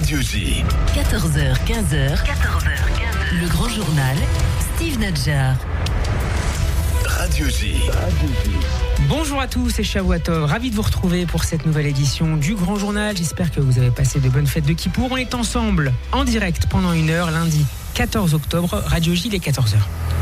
Radio J. 14h-15h. Le grand journal, Steve Nadjar. Radio J. Bonjour à tous, c'est Shavuot, ravi de vous retrouver pour cette nouvelle édition du Grand Journal. J'espère que vous avez passé de bonnes fêtes de Kippour. On est ensemble, en direct, pendant 1 heure, lundi 14 octobre, Radio J, les 14h.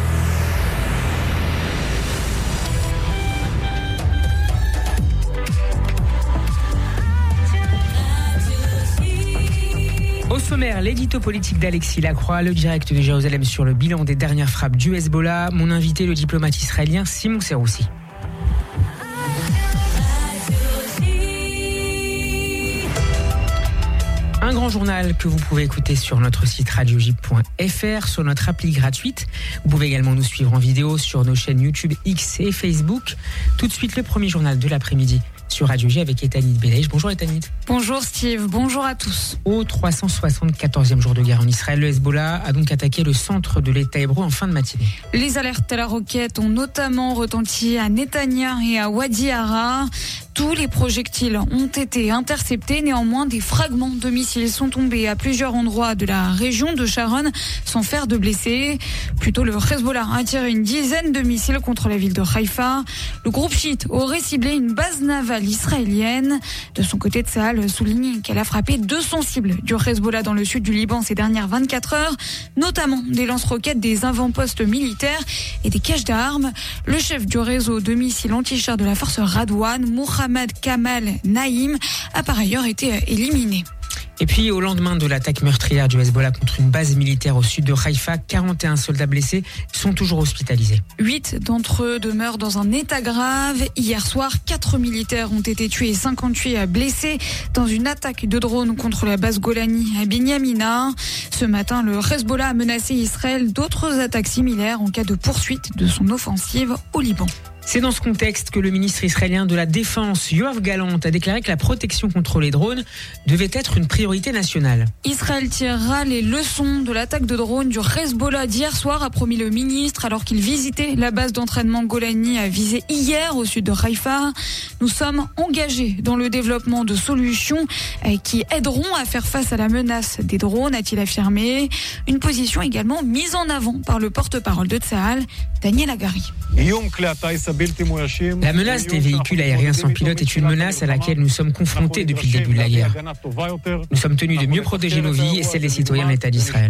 Au sommaire, l'édito politique d'Alexis Lacroix, le direct de Jérusalem sur le bilan des dernières frappes du Hezbollah, mon invité, le diplomate israélien Simon Seroussi. Un grand journal que vous pouvez écouter sur notre site radioj.fr, sur notre appli gratuite. Vous pouvez également nous suivre en vidéo sur nos chaînes YouTube, X et Facebook. Tout de suite, le premier journal de l'après-midi sur Radio J avec Etanit Beleïch. Bonjour Etanit. Bonjour Steve, bonjour à tous. Au 374e jour de guerre en Israël, le Hezbollah a donc attaqué le centre de l'État hébreu en fin de matinée. Les alertes à la roquette ont notamment retenti à Netanya et à Wadi Hara. Tous les projectiles ont été interceptés. Néanmoins, des fragments de missiles sont tombés à plusieurs endroits de la région de Sharon sans faire de blessés. Plutôt, le Hezbollah a tiré une dizaine de missiles contre la ville de Haïfa. Le groupe chiite aurait ciblé une base navale israélienne. De son côté, Tsahal souligne qu'elle a frappé 200 cibles du Hezbollah dans le sud du Liban ces dernières 24 heures, notamment des lance-roquettes, des avant-postes militaires et des caches d'armes. Le chef du réseau de missiles anti-chars de la force Radwan, Mohamed Kamal Naïm, a par ailleurs été éliminé. Et puis, au lendemain de l'attaque meurtrière du Hezbollah contre une base militaire au sud de Haïfa, 41 soldats blessés sont toujours hospitalisés. 8 d'entre eux demeurent dans un état grave. Hier soir, 4 militaires ont été tués et 58 blessés dans une attaque de drone contre la base Golani à Binyamina. Ce matin, le Hezbollah a menacé Israël d'autres attaques similaires en cas de poursuite de son offensive au Liban. C'est dans ce contexte que le ministre israélien de la Défense, Yoav Gallant, a déclaré que la protection contre les drones devait être une priorité nationale. Israël tirera les leçons de l'attaque de drones du Hezbollah d'hier soir, a promis le ministre, alors qu'il visitait la base d'entraînement Golani visée hier au sud de Haïfa. Nous sommes engagés dans le développement de solutions qui aideront à faire face à la menace des drones, a-t-il affirmé. Une position également mise en avant par le porte-parole de Tsahal, Daniel Hagari. La menace des véhicules aériens sans pilote est une menace à laquelle nous sommes confrontés depuis le début de la guerre. Nous sommes tenus de mieux protéger nos vies et celles des citoyens de l'État d'Israël.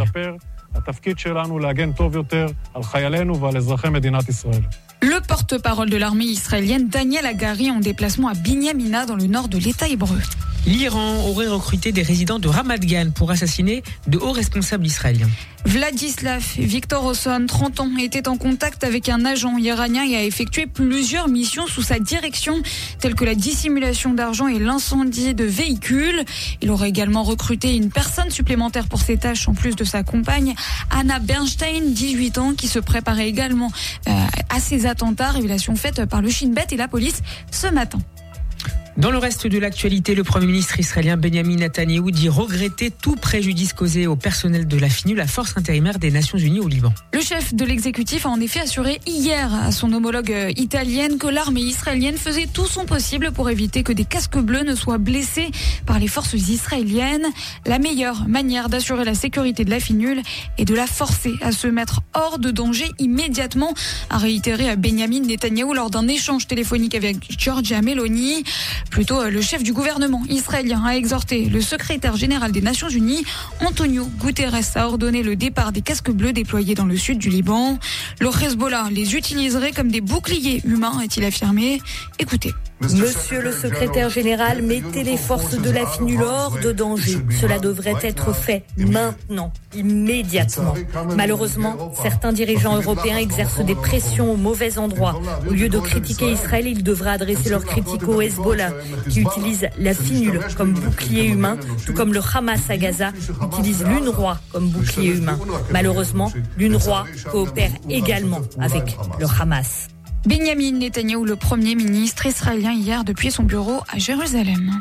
Le porte-parole de l'armée israélienne, Daniel Hagari, en déplacement à Binyamina dans le nord de l'État hébreu. L'Iran aurait recruté des résidents de Ramat Gan pour assassiner de hauts responsables israéliens. Vladislav Viktorosson, 30 ans, était en contact avec un agent iranien et a effectué plusieurs missions sous sa direction, telles que la dissimulation d'argent et l'incendie de véhicules. Il aurait également recruté une personne supplémentaire pour ses tâches, en plus de sa compagne, Anna Bernstein, 18 ans, qui se préparait également à ces attentats, révélation faite par le Shin Bet et la police ce matin. Dans le reste de l'actualité, le Premier ministre israélien Benjamin Netanyahou dit regretter tout préjudice causé au personnel de la FINU, la force intérimaire des Nations Unies au Liban. Le chef de l'exécutif a en effet assuré hier à son homologue italienne que l'armée israélienne faisait tout son possible pour éviter que des casques bleus ne soient blessés par les forces israéliennes. La meilleure manière d'assurer la sécurité de la FINUL est de la forcer à se mettre hors de danger immédiatement, a réitéré Benjamin Netanyahou lors d'un échange téléphonique avec Giorgia Meloni. Plutôt, le chef du gouvernement israélien a exhorté le secrétaire général des Nations Unies, Antonio Guterres, à ordonner le départ des casques bleus déployés dans le sud du Liban. Le Hezbollah les utiliserait comme des boucliers humains, a-t-il affirmé. Écoutez. Monsieur le secrétaire général, mettez les forces de la FINUL hors de danger. Cela devrait être fait maintenant, immédiatement. Malheureusement, certains dirigeants européens exercent des pressions au mauvais endroit. Au lieu de critiquer Israël, ils devraient adresser leurs critiques au Hezbollah, qui utilise la FINUL comme bouclier humain, tout comme le Hamas à Gaza utilise l'UNRWA comme bouclier humain. Malheureusement, l'UNRWA coopère également avec le Hamas. Benjamin Netanyahou, le Premier ministre israélien, hier depuis son bureau à Jérusalem.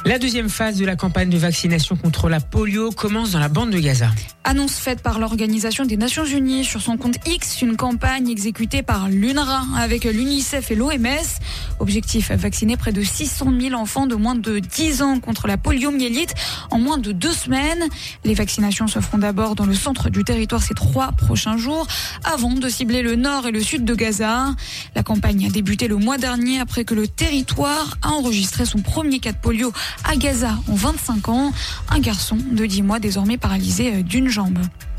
La deuxième phase de la campagne de vaccination contre la polio commence dans la bande de Gaza. Annonce faite par l'Organisation des Nations Unies sur son compte X, une campagne exécutée par l'UNRWA avec l'UNICEF et l'OMS. Objectif, vacciner près de 600 000 enfants de moins de 10 ans contre la poliomyélite en moins de 2 semaines. Les vaccinations se feront d'abord dans le centre du territoire ces 3 prochains jours avant de cibler le nord et le sud de Gaza. La campagne a débuté le mois dernier après que le territoire a enregistré son premier cas de polio à Gaza en 25 ans. Un garçon de 10 mois désormais paralysé d'une jambe.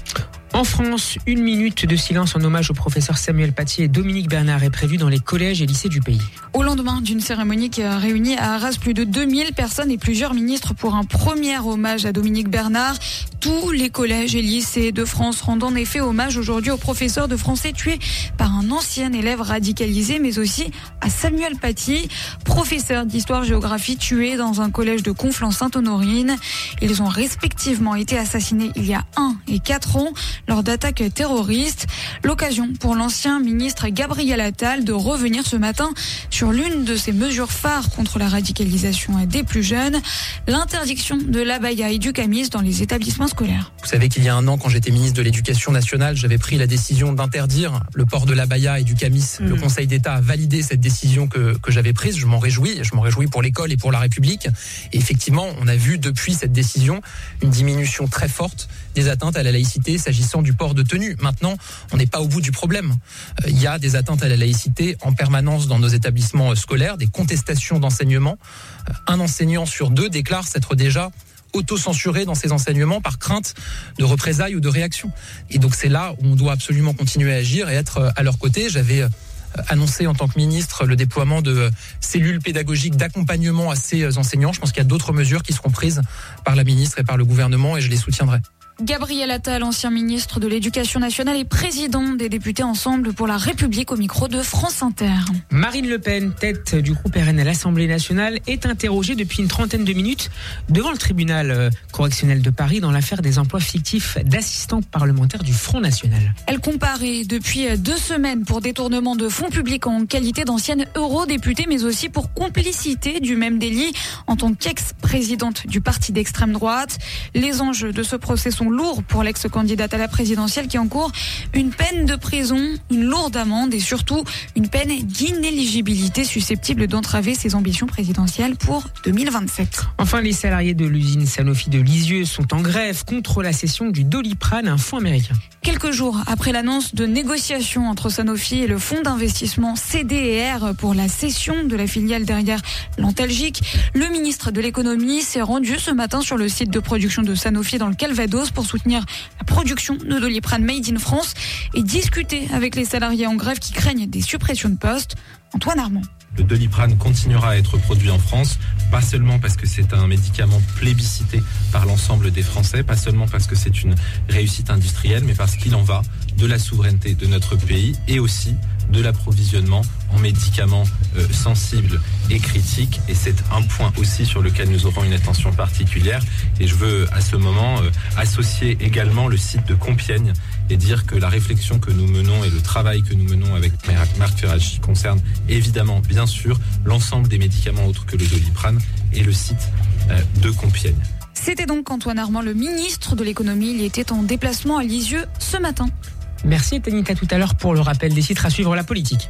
En France, 1 minute de silence en hommage au professeur Samuel Paty et Dominique Bernard est prévue dans les collèges et lycées du pays. Au lendemain d'une cérémonie qui a réuni à Arras plus de 2000 personnes et plusieurs ministres pour un premier hommage à Dominique Bernard, tous les collèges et lycées de France rendent en effet hommage aujourd'hui au professeur de français tué par un ancien élève radicalisé, mais aussi à Samuel Paty, professeur d'histoire-géographie tué dans un collège de Conflans-Sainte-Honorine. Ils ont respectivement été assassinés il y a 1 et 4 ans lors d'attaques terroristes. L'occasion pour l'ancien ministre Gabriel Attal de revenir ce matin sur l'une de ses mesures phares contre la radicalisation des plus jeunes, l'interdiction de l'abaya et du camis dans les établissements scolaires. Vous savez qu'il y a 1 an, quand j'étais ministre de l'Éducation nationale, j'avais pris la décision d'interdire le port de l'abaya et du camis. Le Conseil d'État a validé cette décision que j'avais prise. Je m'en réjouis pour l'école et pour la République. Et effectivement, on a vu depuis cette décision une diminution très forte des atteintes à la laïcité s'agissant du port de tenue. Maintenant, on n'est pas au bout du problème. Il y a des atteintes à la laïcité en permanence dans nos établissements scolaires, des contestations d'enseignement. Un enseignant sur 2 déclare s'être déjà auto-censuré dans ses enseignements par crainte de représailles ou de réactions. Et donc c'est là où on doit absolument continuer à agir et être à leur côté. J'avais annoncé en tant que ministre le déploiement de cellules pédagogiques d'accompagnement à ces enseignants. Je pense qu'il y a d'autres mesures qui seront prises par la ministre et par le gouvernement et je les soutiendrai. Gabriel Attal, ancien ministre de l'Éducation nationale et président des députés Ensemble pour la République au micro de France Inter. Marine Le Pen, tête du groupe RN à l'Assemblée nationale, est interrogée depuis une trentaine de minutes devant le tribunal correctionnel de Paris dans l'affaire des emplois fictifs d'assistants parlementaires du Front National. Elle comparaît depuis 2 semaines pour détournement de fonds publics en qualité d'ancienne eurodéputée, mais aussi pour complicité du même délit en tant qu'ex-présidente du parti d'extrême droite. Les enjeux de ce procès sont lourds pour l'ex-candidate à la présidentielle qui encourt une peine de prison, une lourde amende et surtout une peine d'inéligibilité susceptible d'entraver ses ambitions présidentielles pour 2027. Enfin, les salariés de l'usine Sanofi de Lisieux sont en grève contre la cession du Doliprane, un fonds américain. Quelques jours après l'annonce de négociations entre Sanofi et le fonds d'investissement CDR pour la cession de la filiale derrière l'Antalgique, le ministre de l'économie s'est rendu ce matin sur le site de production de Sanofi dans le Calvados pour soutenir la production de Doliprane Made in France et discuter avec les salariés en grève qui craignent des suppressions de postes. Antoine Armand. Le Doliprane continuera à être produit en France, pas seulement parce que c'est un médicament plébiscité par l'ensemble des Français, pas seulement parce que c'est une réussite industrielle, mais parce qu'il en va de la souveraineté de notre pays et aussi de l'approvisionnement en médicaments sensibles et critiques. Et c'est un point aussi sur lequel nous aurons une attention particulière. Et je veux à ce moment associer également le site de Compiègne et dire que la réflexion que nous menons et le travail que nous menons avec Marc Ferraggi concerne évidemment, bien sûr, l'ensemble des médicaments autres que le Doliprane et le site de Compiègne. C'était donc Antoine Armand, le ministre de l'économie. Il était en déplacement à Lisieux ce matin. Merci Tanit, à tout à l'heure pour le rappel des titres à suivre la politique.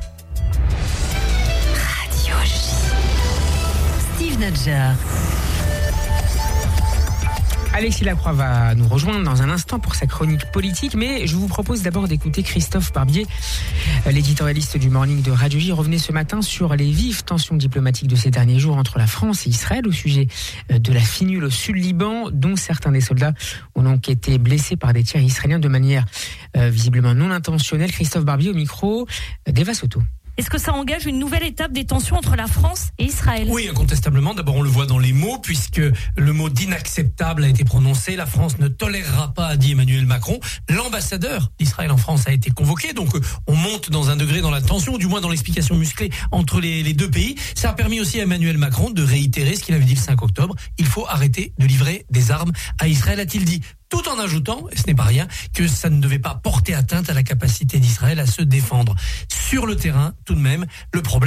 Radio J. Steve Nadjar. Alexis Lacroix va nous rejoindre dans un instant pour sa chronique politique, mais je vous propose d'abord d'écouter Christophe Barbier, l'éditorialiste du Morning de Radio J. Revenait ce matin sur les vives tensions diplomatiques de ces derniers jours entre la France et Israël au sujet de la finule au Sud-Liban, dont certains des soldats ont donc été blessés par des tirs israéliens de manière visiblement non intentionnelle. Christophe Barbier au micro d'Eva Soto. Est-ce que ça engage une nouvelle étape des tensions entre la France et Israël ? Oui, incontestablement. D'abord, on le voit dans les mots, puisque le mot d'inacceptable a été prononcé. La France ne tolérera pas, a dit Emmanuel Macron. L'ambassadeur d'Israël en France a été convoqué. Donc, on monte dans un degré dans la tension, ou du moins dans l'explication musclée entre les deux pays. Ça a permis aussi à Emmanuel Macron de réitérer ce qu'il avait dit le 5 octobre. Il faut arrêter de livrer des armes à Israël, a-t-il dit. Tout en ajoutant, et ce n'est pas rien, que ça ne devait pas porter atteinte à la capacité d'Israël à se défendre. Sur le terrain, tout de même, le problème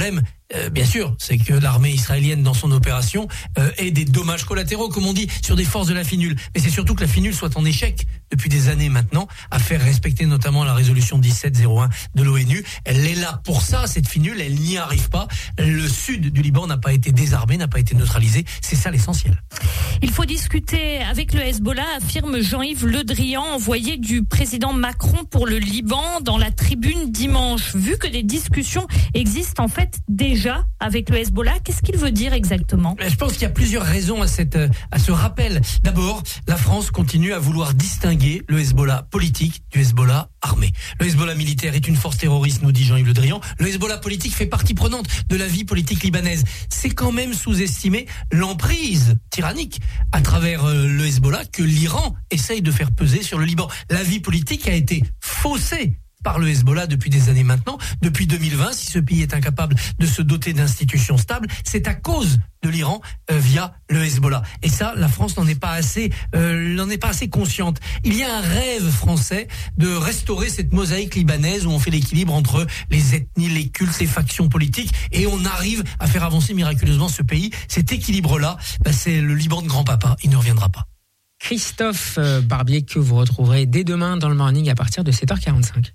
bien sûr, c'est que l'armée israélienne dans son opération ait des dommages collatéraux, comme on dit, sur des forces de la FINUL. Mais c'est surtout que la FINUL soit en échec depuis des années maintenant à faire respecter notamment la résolution 1701 de l'ONU. Elle est là pour ça, cette FINUL, elle n'y arrive pas. Le sud du Liban n'a pas été désarmé, n'a pas été neutralisé. C'est ça l'essentiel. Il faut discuter avec le Hezbollah, affirme Jean-Yves Le Drian, envoyé du président Macron pour le Liban dans la Tribune dimanche. Vu que des discussions existent en fait déjà avec le Hezbollah, qu'est-ce qu'il veut dire exactement ? Je pense qu'il y a plusieurs raisons à ce rappel. D'abord, la France continue à vouloir distinguer le Hezbollah politique du Hezbollah armé. Le Hezbollah militaire est une force terroriste, nous dit Jean-Yves Le Drian. Le Hezbollah politique fait partie prenante de la vie politique libanaise. C'est quand même sous-estimer l'emprise tyrannique à travers le Hezbollah que l'Iran essaye de faire peser sur le Liban. La vie politique a été faussée par le Hezbollah depuis des années maintenant. Depuis 2020, si ce pays est incapable de se doter d'institutions stables, c'est à cause de l'Iran via le Hezbollah. Et ça, la France n'en est pas assez consciente. Il y a un rêve français de restaurer cette mosaïque libanaise où on fait l'équilibre entre les ethnies, les cultes, les factions politiques, et on arrive à faire avancer miraculeusement ce pays. Cet équilibre-là, c'est le Liban de grand-papa. Il ne reviendra pas. Christophe Barbier, que vous retrouverez dès demain dans le morning à partir de 7h45.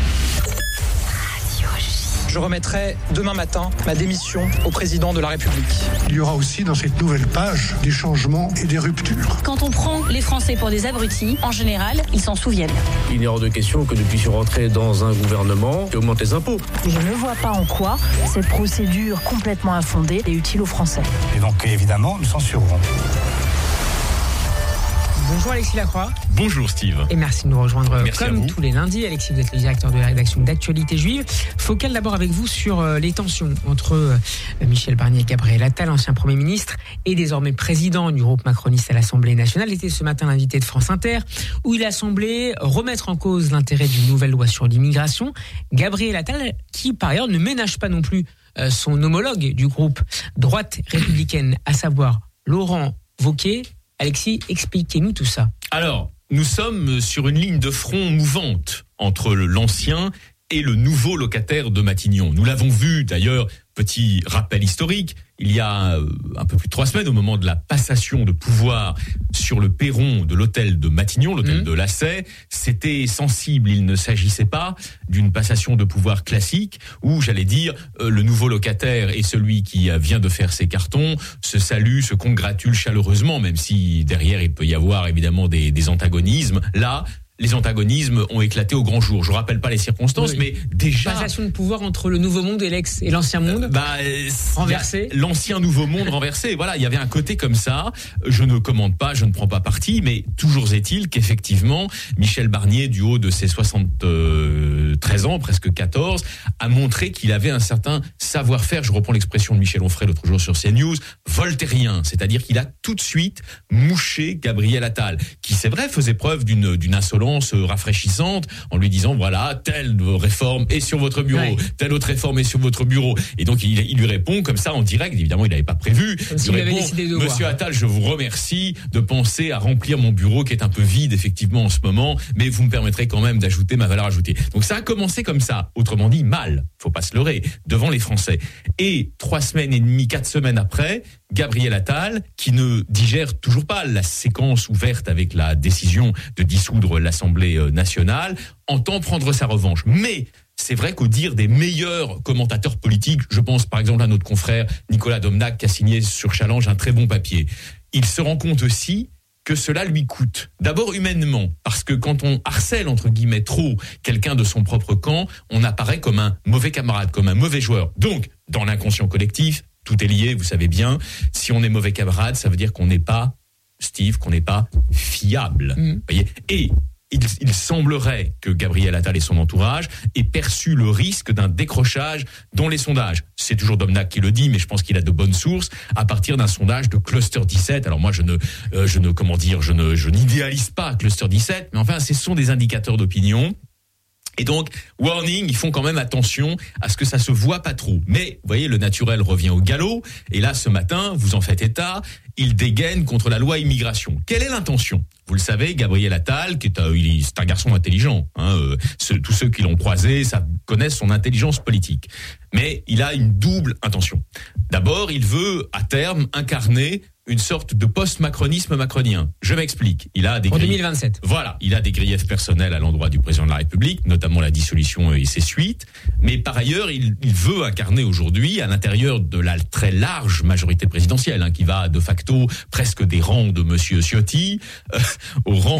Je remettrai demain matin ma démission au président de la République. Il y aura aussi dans cette nouvelle page des changements et des ruptures. Quand on prend les Français pour des abrutis, en général, ils s'en souviennent. Il est hors de question que nous puissions rentrer dans un gouvernement qui augmente les impôts. Je ne vois pas en quoi cette procédure complètement infondée est utile aux Français. Et donc évidemment, nous censurerons. Bonjour Alexis Lacroix. Bonjour Steve. Et merci de nous rejoindre merci comme tous les lundis. Alexis, vous êtes le directeur de la rédaction d'Actualité Juive. Focal d'abord avec vous sur les tensions entre Michel Barnier et Gabriel Attal, ancien Premier ministre et désormais président du groupe macroniste à l'Assemblée nationale. Était ce matin l'invité de France Inter où il a semblé remettre en cause l'intérêt d'une nouvelle loi sur l'immigration. Gabriel Attal qui par ailleurs ne ménage pas non plus son homologue du groupe droite républicaine, à savoir Laurent Wauquiez. Alexis, expliquez-nous tout ça. Alors, nous sommes sur une ligne de front mouvante entre l'ancien et le nouveau locataire de Matignon. Nous l'avons vu d'ailleurs, petit rappel historique, il y a un peu plus de 3 semaines, au moment de la passation de pouvoir sur le perron de l'hôtel de Matignon, l'hôtel de Lassay, c'était sensible. Il ne s'agissait pas d'une passation de pouvoir classique où, j'allais dire, le nouveau locataire et celui qui vient de faire ses cartons se saluent, se congratulent chaleureusement, même si derrière il peut y avoir évidemment des antagonismes. Là, les antagonismes ont éclaté au grand jour. Je rappelle pas les circonstances, oui. Mais déjà... Passation de pouvoir entre le nouveau monde et l'ancien monde renversé. L'ancien nouveau monde renversé. Voilà, il y avait un côté comme ça. Je ne commande pas, je ne prends pas parti, mais toujours est-il qu'effectivement, Michel Barnier, du haut de ses 73 ans, presque 14, a montré qu'il avait un certain savoir-faire. Je reprends l'expression de Michel Onfray l'autre jour sur CNews, voltairien. C'est-à-dire qu'il a tout de suite mouché Gabriel Attal, qui, c'est vrai, faisait preuve d'une insolence rafraîchissante en lui disant voilà, telle réforme est sur votre bureau, telle autre réforme est sur votre bureau, et donc il lui répond comme ça en direct. Évidemment il n'avait pas prévu, il lui répond Monsieur Attal, je vous remercie de penser à remplir mon bureau qui est un peu vide effectivement en ce moment, mais vous me permettrez quand même d'ajouter ma valeur ajoutée. Donc ça a commencé comme ça, autrement dit mal, faut pas se leurrer, devant les Français. Et 3 semaines et demie, 4 semaines après, Gabriel Attal, qui ne digère toujours pas la séquence ouverte avec la décision de dissoudre l'Assemblée nationale, entend prendre sa revanche. Mais c'est vrai qu'au dire des meilleurs commentateurs politiques, je pense par exemple à notre confrère Nicolas Domnac qui a signé sur Challenge un très bon papier, il se rend compte aussi que cela lui coûte. D'abord humainement, parce que quand on harcèle entre guillemets trop quelqu'un de son propre camp, on apparaît comme un mauvais camarade, comme un mauvais joueur. Donc, dans l'inconscient collectif, tout est lié, vous savez bien. Si on est mauvais camarade, ça veut dire qu'on n'est pas, Steve, qu'on n'est pas fiable. Voyez. Et il semblerait que Gabriel Attal et son entourage aient perçu le risque d'un décrochage dans les sondages. C'est toujours Domnac qui le dit, mais je pense qu'il a de bonnes sources, à partir d'un sondage de Cluster 17. Alors moi, je n'idéalise pas Cluster 17, mais enfin, ce sont des indicateurs d'opinion. Et donc, warning, ils font quand même attention à ce que ça se voit pas trop. Mais, vous voyez, le naturel revient au galop. Et là, ce matin, vous en faites état, il dégaine contre la loi immigration. Quelle est l'intention ? Vous le savez, Gabriel Attal, c'est un garçon intelligent. Tous ceux qui l'ont croisé connaissent son intelligence politique. Mais il a une double intention. D'abord, il veut, à terme, incarner une sorte de post-macronisme macronien. Je m'explique. Il a des en 2027. Voilà, il a des griefs personnels à l'endroit du président de la République, notamment la dissolution et ses suites. Mais par ailleurs, il veut incarner aujourd'hui, à l'intérieur de la très large majorité présidentielle, qui va de facto presque des rangs de Monsieur Ciotti, au rang,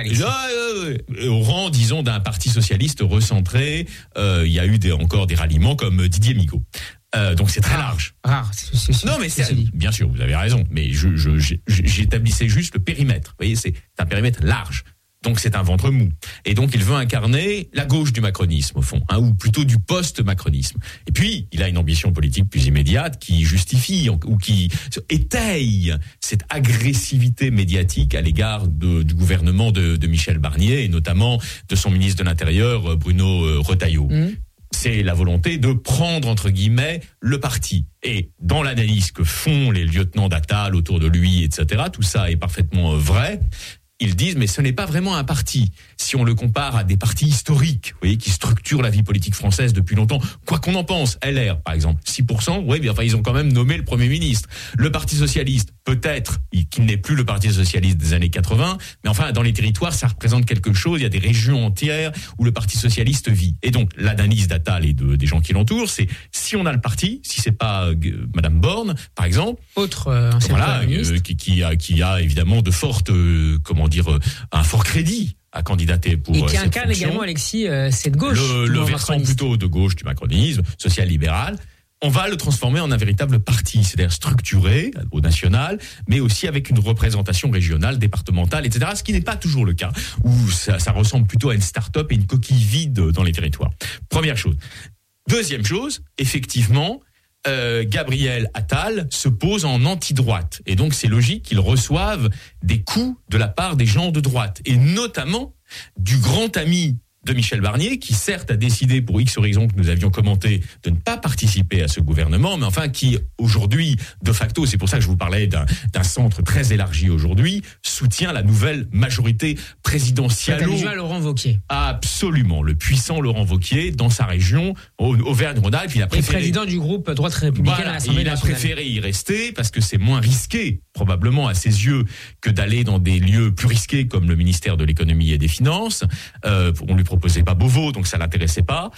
disons, d'un parti socialiste recentré. Il y a eu encore des ralliements comme Didier Migaud. Donc c'est très large. Non, mais bien sûr, vous avez raison. Mais j'établissais juste le périmètre. Vous voyez, c'est un périmètre large. Donc c'est un ventre mou. Et donc il veut incarner la gauche du macronisme au fond, ou plutôt du post-macronisme. Et puis il a une ambition politique plus immédiate qui justifie ou qui étaye cette agressivité médiatique à l'égard du gouvernement de Michel Barnier et notamment de son ministre de l'Intérieur Bruno Retailleau. C'est la volonté de prendre, entre guillemets, le parti. Et dans l'analyse que font les lieutenants d'Attal autour de lui, etc., tout ça est parfaitement vrai. Ils disent, mais ce n'est pas vraiment un parti. Si on le compare à des partis historiques, vous voyez, qui structurent la vie politique française depuis longtemps, quoi qu'on en pense, LR, par exemple, 6%, oui, mais enfin, ils ont quand même nommé le Premier ministre. Le Parti Socialiste, peut-être, qu'il n'est plus le Parti Socialiste des années 80, mais enfin, dans les territoires, ça représente quelque chose. Il y a des régions entières où le Parti Socialiste vit. Et donc, l'analyse d'Attal et des gens qui l'entourent, c'est, si on a le parti, si c'est pas Madame Borne, par exemple, voilà, qui a évidemment de fortes, un fort crédit à candidater pour et qui cette incarne fonction. également, Alexis, cette gauche. Le versant plutôt de gauche du macronisme, social-libéral. On va le transformer en un véritable parti, c'est-à-dire structuré au national, mais aussi avec une représentation régionale, départementale, etc. Ce qui n'est pas toujours le cas, où ça ressemble plutôt à une start-up et une coquille vide dans les territoires. Première chose. Deuxième chose, effectivement, Gabriel Attal se pose en anti-droite. Et donc, c'est logique qu'ils reçoivent des coups de la part des gens de droite. Et notamment du grand ami de Michel Barnier, qui certes a décidé pour X raisons que nous avions commenté de ne pas participer à ce gouvernement, mais enfin qui aujourd'hui, de facto, c'est pour ça que je vous parlais d'un centre très élargi aujourd'hui, soutient la nouvelle majorité présidentielle. Laurent Wauquiez. Absolument, le puissant Laurent Wauquiez dans sa région, Auvergne-Rhône-Alpes, il a préféré... Et président du groupe Droite Républicaine à l'Assemblée nationale. Il a préféré y rester parce que c'est moins risqué, probablement à ses yeux, que d'aller dans des lieux plus risqués comme le ministère de l'économie et des finances. On lui proposait pas Beauvau, donc ça l'intéressait pas.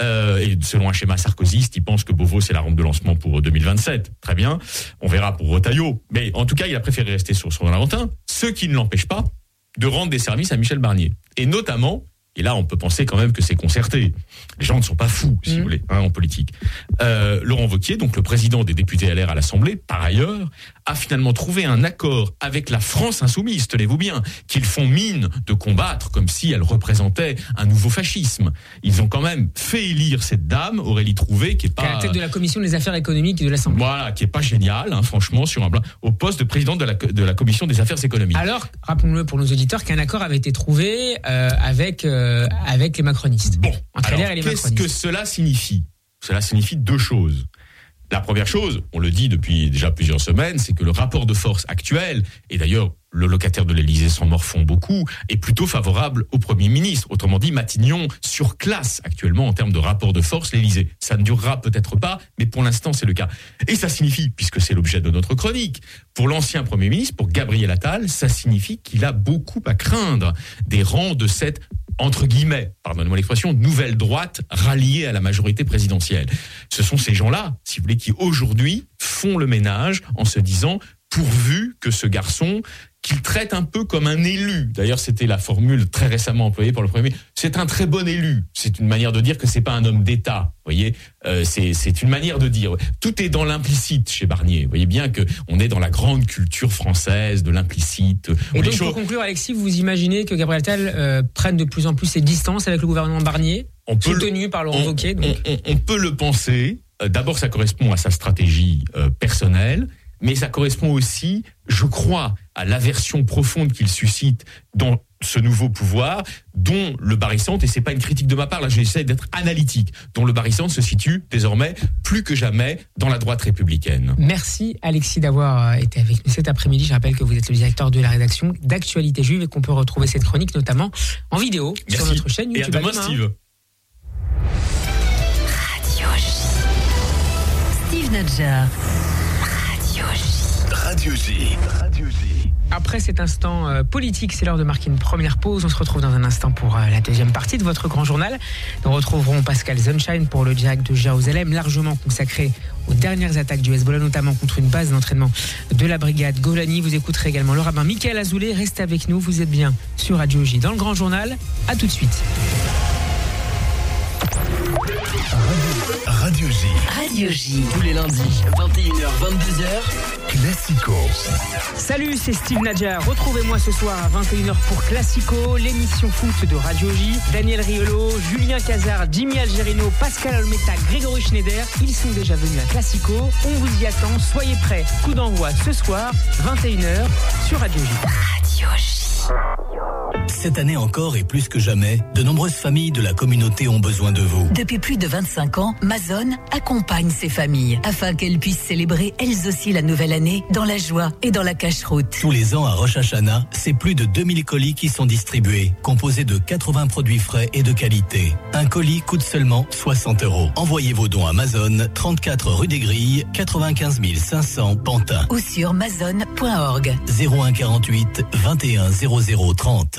Et selon un schéma sarkozyste, il pense que Beauvau c'est la rampe de lancement pour 2027. Très bien, on verra pour Retailleau. Mais en tout cas, il a préféré rester sur son Alentin, ce qui ne l'empêche pas de rendre des services à Michel Barnier. Et notamment, et là on peut penser quand même que c'est concerté. Les gens ne sont pas fous, si vous voulez, en politique. Laurent Wauquiez, donc le président des députés LR à l'Assemblée, par ailleurs, a finalement trouvé un accord avec la France insoumise, tenez-vous bien, qu'ils font mine de combattre comme si elle représentait un nouveau fascisme. Ils ont quand même fait élire cette dame, Aurélie Trouvé, qui est pas... à la tête de la commission des affaires économiques de l'Assemblée. Voilà, qui est pas géniale, franchement, sur un plan, au poste de président de la commission des affaires économiques. Alors, rappelons-le pour nos auditeurs qu'un accord avait été trouvé avec les macronistes. Bon, entre alors, LR et les qu'est-ce macronistes. que cela signifie ? Cela signifie deux choses. La première chose, on le dit depuis déjà plusieurs semaines, c'est que le rapport de force actuel, et d'ailleurs le locataire de l'Élysée s'en morfond beaucoup, est plutôt favorable au Premier ministre. Autrement dit, Matignon surclasse actuellement en termes de rapport de force l'Élysée. Ça ne durera peut-être pas, mais pour l'instant c'est le cas. Et ça signifie, puisque c'est l'objet de notre chronique, pour l'ancien Premier ministre, pour Gabriel Attal, ça signifie qu'il a beaucoup à craindre des rangs de cette, entre guillemets, pardonnez-moi l'expression, nouvelle droite ralliée à la majorité présidentielle. Ce sont ces gens-là, si vous voulez, qui aujourd'hui font le ménage en se disant, pourvu que ce garçon, qu'il traite un peu comme un élu. D'ailleurs, c'était la formule très récemment employée par le Premier ministre. C'est un très bon élu. C'est une manière de dire que c'est pas un homme d'État. Vous voyez, c'est une manière de dire. Tout est dans l'implicite chez Barnier. Vous voyez bien que on est dans la grande culture française de l'implicite. Et donc, pour conclure, Alexis, vous imaginez que Gabriel Attal prenne de plus en plus ses distances avec le gouvernement Barnier, soutenu par Laurent Wauquiez. On peut le penser. D'abord, ça correspond à sa stratégie personnelle. Mais ça correspond aussi, je crois, à l'aversion profonde qu'il suscite dans ce nouveau pouvoir dont le Bari Centre, et c'est pas une critique de ma part, là j'essaie d'être analytique, dont le Bari Centre se situe désormais plus que jamais dans la droite républicaine. Merci Alexis d'avoir été avec nous cet après-midi. Je rappelle que vous êtes le directeur de la rédaction d'Actualité Juive et qu'on peut retrouver cette chronique notamment en vidéo sur notre chaîne YouTube. Et à demain, Steve. Radio J. Steve Nadjar. Radio J. Après cet instant politique, c'est l'heure de marquer une première pause. On se retrouve dans un instant pour la deuxième partie de votre grand journal. Nous retrouverons Pascal Sunshine pour le direct de Jérusalem, largement consacré aux dernières attaques du Hezbollah, notamment contre une base d'entraînement de la brigade Golani. Vous écouterez également le rabbin Michael Azoulay. Restez avec nous, vous êtes bien sur Radio J dans le grand journal. À tout de suite. Radio J. Radio J. Tous les lundis, 21h, 22h, Classico. Salut, c'est Steve Nadjar. Retrouvez-moi ce soir à 21h pour Classico, l'émission foot de Radio J. Daniel Riolo, Julien Cazard, Jimmy Algerino, Pascal Olmeta, Grégory Schneider. Ils sont déjà venus à Classico. On vous y attend. Soyez prêts. Coup d'envoi ce soir, 21h sur Radio J. Radio J. Cette année encore et plus que jamais, de nombreuses familles de la communauté ont besoin de vous. Depuis plus de 25 ans, Mazone accompagne ces familles afin qu'elles puissent célébrer elles aussi la nouvelle année dans la joie et dans la cacheroute. Tous les ans à Rosh Hashanah, c'est plus de 2000 colis qui sont distribués, composés de 80 produits frais et de qualité. Un colis coûte seulement 60 €. Envoyez vos dons à Mazone, 34 rue des Grilles, 95 500 Pantin. Ou sur mazone.org. 01 48 21 00 30.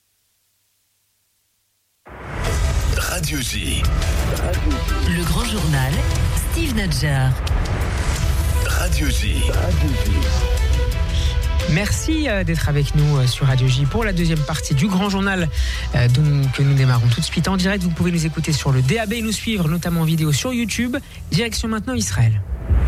Radio J. Le grand journal, Steve Nadjar. Radio J. Merci d'être avec nous sur Radio J pour la deuxième partie du grand journal que nous démarrons tout de suite en direct. Vous pouvez nous écouter sur le DAB et nous suivre notamment en vidéo sur YouTube. Direction maintenant Israël.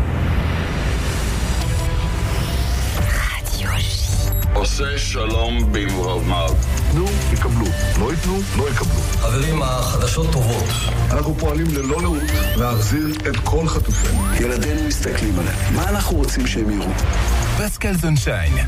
עושה שלום במרומיו. תנו, יקבלו. לא ייתנו, לא יקבלו. חברים, החדשות טובות. אנחנו פועלים ללא לאות להחזיר את כל חטופינו. ילדינו מסתכלים עליהם. מה אנחנו רוצים שהם יראו? Pascal Sunshine.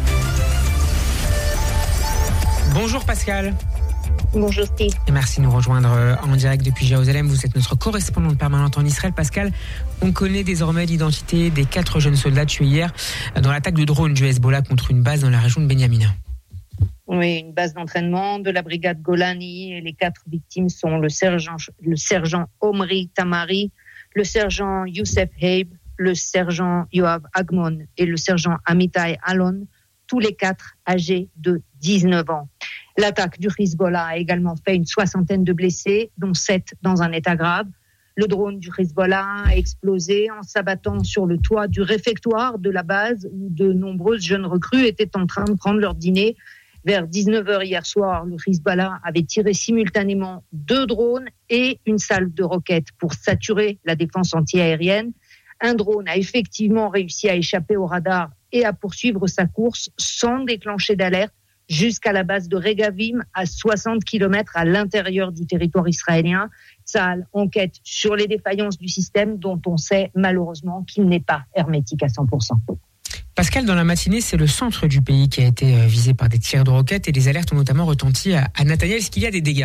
Bonjour Pascal. Bonjour Steve. Et merci de nous rejoindre en direct depuis Jérusalem. Vous êtes notre correspondante permanente en Israël. Pascal, on connaît désormais l'identité des 4 jeunes soldats tués hier dans l'attaque de drone du Hezbollah contre une base dans la région de Benjamina. Oui, une base d'entraînement de la brigade Golani. Et les 4 victimes sont le sergent Omri Tamari, le sergent Youssef Heib, le sergent Yoav Agmon et le sergent Amitai Alon, tous les 4 âgés de 19 ans. L'attaque du Hezbollah a également fait une 60aine de blessés, dont 7 dans un état grave. Le drone du Hezbollah a explosé en s'abattant sur le toit du réfectoire de la base où de nombreuses jeunes recrues étaient en train de prendre leur dîner. Vers 19h hier soir, le Hezbollah avait tiré simultanément 2 drones et une salve de roquettes pour saturer la défense antiaérienne. Un drone a effectivement réussi à échapper au radar et à poursuivre sa course sans déclencher d'alerte jusqu'à la base de Regavim, à 60 km à l'intérieur du territoire israélien. Tsahal enquête sur les défaillances du système dont on sait malheureusement qu'il n'est pas hermétique à 100%. Pascal, dans la matinée, c'est le centre du pays qui a été visé par des tirs de roquettes et les alertes ont notamment retenti à Nathaniel. Est-ce qu'il y a des dégâts ?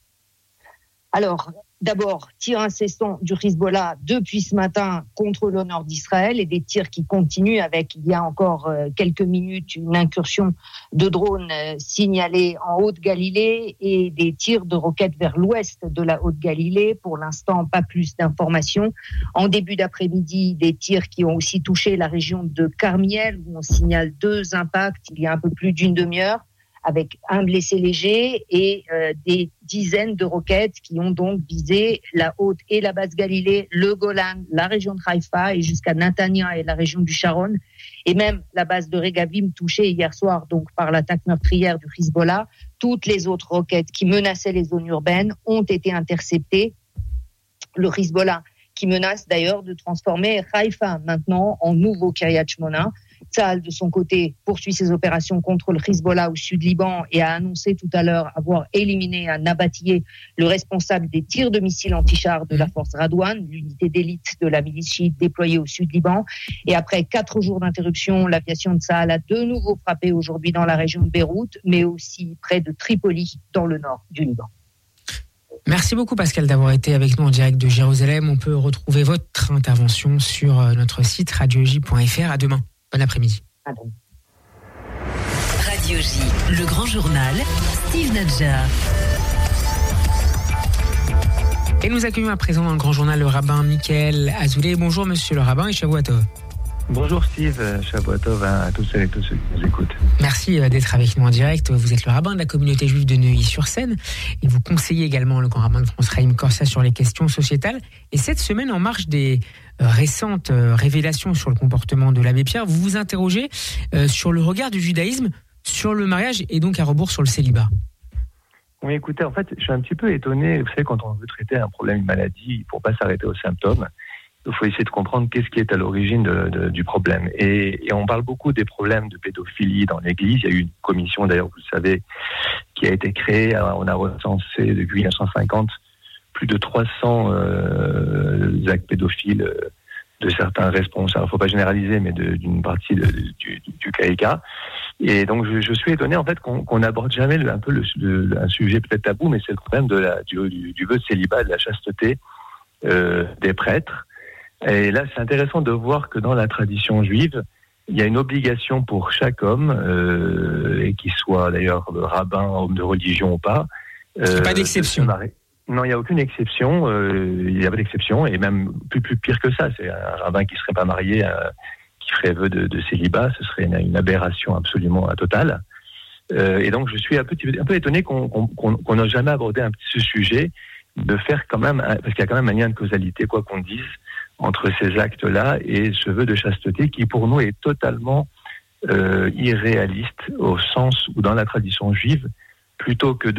Alors, d'abord, tir incessant du Hezbollah depuis ce matin contre le nord d'Israël et des tirs qui continuent avec, il y a encore quelques minutes, une incursion de drones signalée en Haute-Galilée et des tirs de roquettes vers l'ouest de la Haute-Galilée. Pour l'instant, pas plus d'informations. En début d'après-midi, des tirs qui ont aussi touché la région de Carmiel où on signale 2 impacts il y a un peu plus d'une demi-heure, avec un blessé léger et des dizaines de roquettes qui ont donc visé la Haute et la Basse Galilée, le Golan, la région de Haïfa et jusqu'à Netanya et la région du Sharon. Et même la base de Regavim touchée hier soir donc par l'attaque meurtrière du Hezbollah. Toutes les autres roquettes qui menaçaient les zones urbaines ont été interceptées. Le Hezbollah qui menace d'ailleurs de transformer Haïfa maintenant en nouveau Kiryat Shmona. Tsahal, de son côté, poursuit ses opérations contre le Hezbollah au sud-Liban et a annoncé tout à l'heure avoir éliminé à Nabatieh le responsable des tirs de missiles anti-chars de la force Radwan, l'unité d'élite de la milice chiite déployée au sud-Liban. Et après 4 jours d'interruption, l'aviation de Tsahal a de nouveau frappé aujourd'hui dans la région de Beyrouth, mais aussi près de Tripoli, dans le nord du Liban. Merci beaucoup Pascal d'avoir été avec nous en direct de Jérusalem. On peut retrouver votre intervention sur notre site radioj.fr. À demain. Bon après-midi. À demain. Radio J, le grand journal, Steve Nadjar. Et nous accueillons à présent dans le grand journal le rabbin Michael Azoulay. Bonjour monsieur le rabbin et Shavua Tov. Bonjour Steve, Shavua Tov à tous et tous ceux qui nous écoutent. Merci d'être avec nous en direct. Vous êtes le rabbin de la communauté juive de Neuilly-sur-Seine et vous conseillez également le grand rabbin de France, Raïm Corsia, sur les questions sociétales. Et cette semaine, en marge des récentes révélations sur le comportement de l'abbé Pierre, vous vous interrogez sur le regard du judaïsme sur le mariage et donc à rebours sur le célibat. Oui, écoutez, en fait, je suis un petit peu étonné. Vous savez, quand on veut traiter un problème, une maladie, pour pas s'arrêter aux symptômes, il faut essayer de comprendre qu'est-ce qui est à l'origine du problème. Et on parle beaucoup des problèmes de pédophilie dans l'Église. Il y a eu une commission, d'ailleurs, vous le savez, qui a été créée. On a recensé depuis 1950 plus de 300 actes pédophiles de certains responsables. Il ne faut pas généraliser, mais d'une partie du KIK. Et donc, je suis étonné, en fait, qu'on n'aborde jamais un sujet peut-être tabou, mais c'est le problème du vœu de célibat, de la chasteté des prêtres. Et là, c'est intéressant de voir que dans la tradition juive, il y a une obligation pour chaque homme, et qu'il soit d'ailleurs rabbin, homme de religion ou pas. Pas d'exception. Non, il n'y a aucune exception. Il n'y a pas d'exception, et même plus pire que ça. C'est un rabbin qui ne serait pas marié, qui ferait vœu de célibat. Ce serait une aberration absolument totale. Et donc, je suis un peu étonné qu'on n'a jamais abordé ce sujet, de faire quand même, parce qu'il y a quand même un lien de causalité, quoi qu'on dise, entre ces actes-là et ce vœu de chasteté qui, pour nous, est totalement irréaliste, au sens où, dans la tradition juive, plutôt que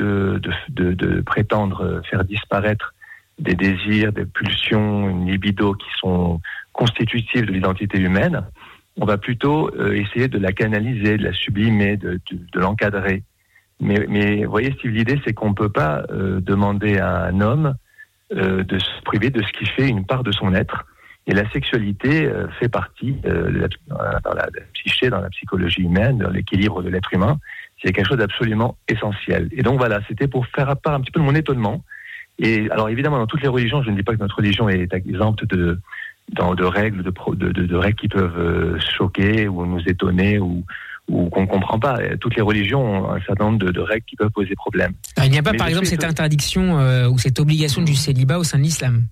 de prétendre faire disparaître des désirs, des pulsions, une libido qui sont constitutives de l'identité humaine, on va plutôt essayer de la canaliser, de la sublimer, de l'encadrer. Mais vous voyez, Steve, l'idée, c'est qu'on ne peut pas demander à un homme de se priver de ce qui fait une part de son être. Et la sexualité fait partie dans la psyché, dans la psychologie humaine, dans l'équilibre de l'être humain. C'est quelque chose d'absolument essentiel. Et donc voilà, c'était pour faire part un petit peu de mon étonnement. Et alors évidemment, dans toutes les religions, je ne dis pas que notre religion est exempte de règles, de règles qui peuvent choquer ou nous étonner ou qu'on ne comprend pas. Toutes les religions ont un certain nombre de règles qui peuvent poser problème. Alors, il n'y a pas, par exemple, cette interdiction ou cette obligation du célibat au sein de l'islam.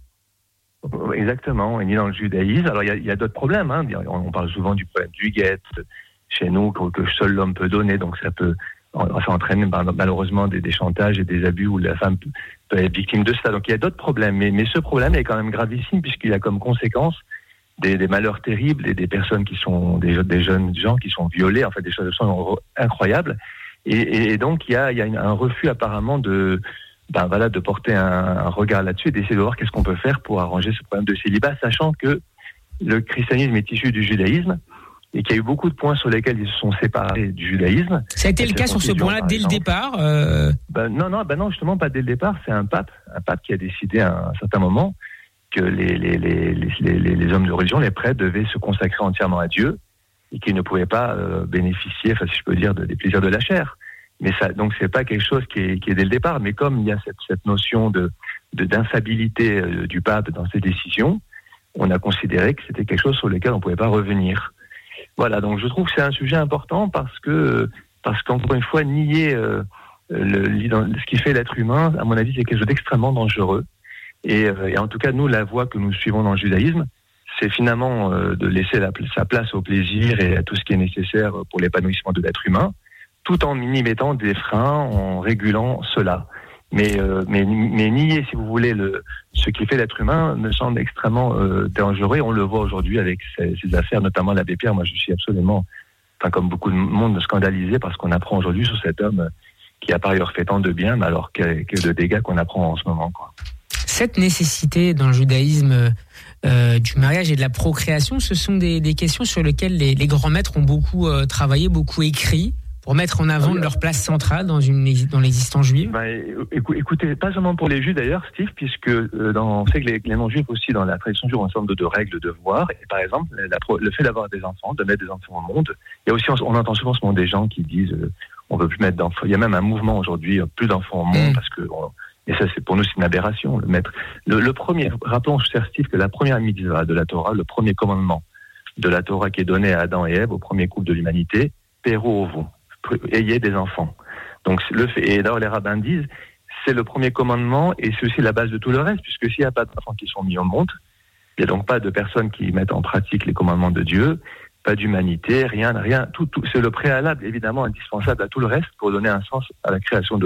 Exactement, ni dans le judaïsme. Alors, il y a d'autres problèmes. Hein. On parle souvent du problème du guet chez nous, que seul l'homme peut donner. Donc, ça entraîne malheureusement des chantages et des abus où la femme peut être victime de ça. Donc, il y a d'autres problèmes. Mais ce problème est quand même gravissime puisqu'il a comme conséquence des malheurs terribles et des personnes qui sont des jeunes gens qui sont violés, en fait des choses incroyables. Et donc il y a un refus apparemment de porter un regard là-dessus et d'essayer de voir qu'est-ce qu'on peut faire pour arranger ce problème de célibat, sachant que le christianisme est issu du judaïsme et qu'il y a eu beaucoup de points sur lesquels ils se sont séparés du judaïsme. Ça a été le cas sur ce point-là dès le départ Non, justement pas dès le départ. C'est un pape qui a décidé à un certain moment que les hommes de religion, les prêtres, devaient se consacrer entièrement à Dieu et qu'ils ne pouvaient pas bénéficier, si je peux dire, des plaisirs de la chair. Mais ça, donc c'est pas quelque chose qui est dès le départ. Mais comme il y a cette notion d'instabilité du pape dans ses décisions, on a considéré que c'était quelque chose sur lequel on pouvait pas revenir. Voilà, donc je trouve que c'est un sujet important parce qu'encore une fois, nier ce qui fait l'être humain, à mon avis, c'est quelque chose d'extrêmement dangereux. Et en tout cas, nous, la voie que nous suivons dans le judaïsme, c'est finalement de laisser sa place au plaisir et à tout ce qui est nécessaire pour l'épanouissement de l'être humain, tout en y mettant des freins, en régulant cela. Mais nier, si vous voulez, ce qui fait l'être humain me semble extrêmement dangereux. Et on le voit aujourd'hui avec ces affaires, notamment l'abbé Pierre. Moi, je suis absolument, comme beaucoup de monde, scandalisé par ce qu'on apprend aujourd'hui sur cet homme qui a par ailleurs fait tant de bien, mais alors que de dégâts qu'on apprend en ce moment, quoi. Cette nécessité dans le judaïsme du mariage et de la procréation, ce sont des questions sur lesquelles les grands maîtres ont beaucoup travaillé, beaucoup écrit, pour mettre en avant leur place centrale dans l'existence juive. Écoutez, pas seulement pour les juifs d'ailleurs, Steve, puisque on sait que les non-juifs aussi, dans la tradition juive, ont un certain nombre de règles, de devoirs. Et par exemple, le fait d'avoir des enfants, de mettre des enfants au monde, il y a aussi, on entend souvent ce moment des gens qui disent on ne veut plus mettre d'enfants. Il y a même un mouvement aujourd'hui, plus d'enfants au monde, parce que... Et ça, pour nous, c'est une aberration. Le premier, rappelons, cher Steve, que la première mitzvah de la Torah, le premier commandement de la Torah qui est donné à Adam et Ève, au premier couple de l'humanité, Péro ovo, ayez des enfants. Donc, et d'ailleurs, les rabbins disent, c'est le premier commandement et c'est aussi la base de tout le reste, puisque s'il n'y a pas d'enfants qui sont mis au monde, il n'y a donc pas de personnes qui mettent en pratique les commandements de Dieu, pas d'humanité, rien, tout, c'est le préalable, évidemment, indispensable à tout le reste pour donner un sens à la création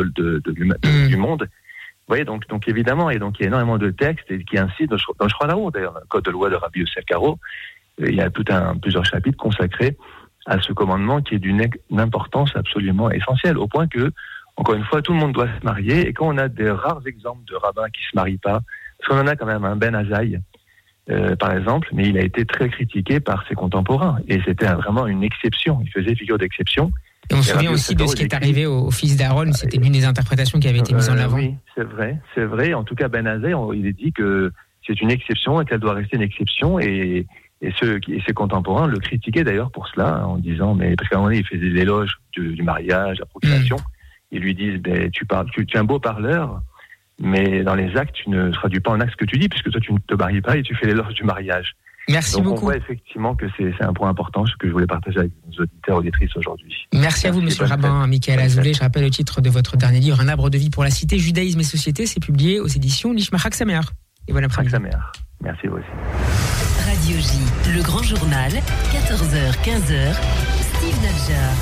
du monde. Vous voyez, donc évidemment, et donc il y a énormément de textes qui incitent, dans le Shulchan Aruch, d'ailleurs, dans le code de loi de Rabbi Yosef Karo, il y a plusieurs chapitres consacrés à ce commandement qui est d'une importance absolument essentielle, au point que, encore une fois, tout le monde doit se marier, et quand on a des rares exemples de rabbins qui se marient pas, parce qu'on en a quand même un Ben Azaï, par exemple, mais il a été très critiqué par ses contemporains, et c'était vraiment une exception, il faisait figure d'exception. Et on se souvient aussi de ce qui est arrivé au fils d'Aaron, c'était l'une des interprétations qui avait été mise en avant. Oui, c'est vrai. En tout cas, Ben Azaï, il est dit que c'est une exception et qu'elle doit rester une exception. Et ses contemporains le critiquaient d'ailleurs pour cela, en disant, parce qu'à un moment donné, il faisait l'éloge du mariage, la procréation. Ils lui disent, tu es un beau parleur, mais dans les actes, tu ne traduis pas en actes ce que tu dis, puisque toi, tu ne te maries pas et tu fais l'éloge du mariage. Merci beaucoup. On voit effectivement que c'est un point important, ce que je voulais partager avec nos auditeurs et auditrices aujourd'hui. Merci à vous, monsieur le rabbin Michael Azoulay. Je rappelle le titre de votre dernier livre, Un arbre de vie pour la cité, Judaïsme et société. C'est publié aux éditions Nishma Chag Sameach. Et voilà, Chag Sameach. Merci vous aussi. Radio J, le grand journal, 14h, 15h, Steve Nadjar.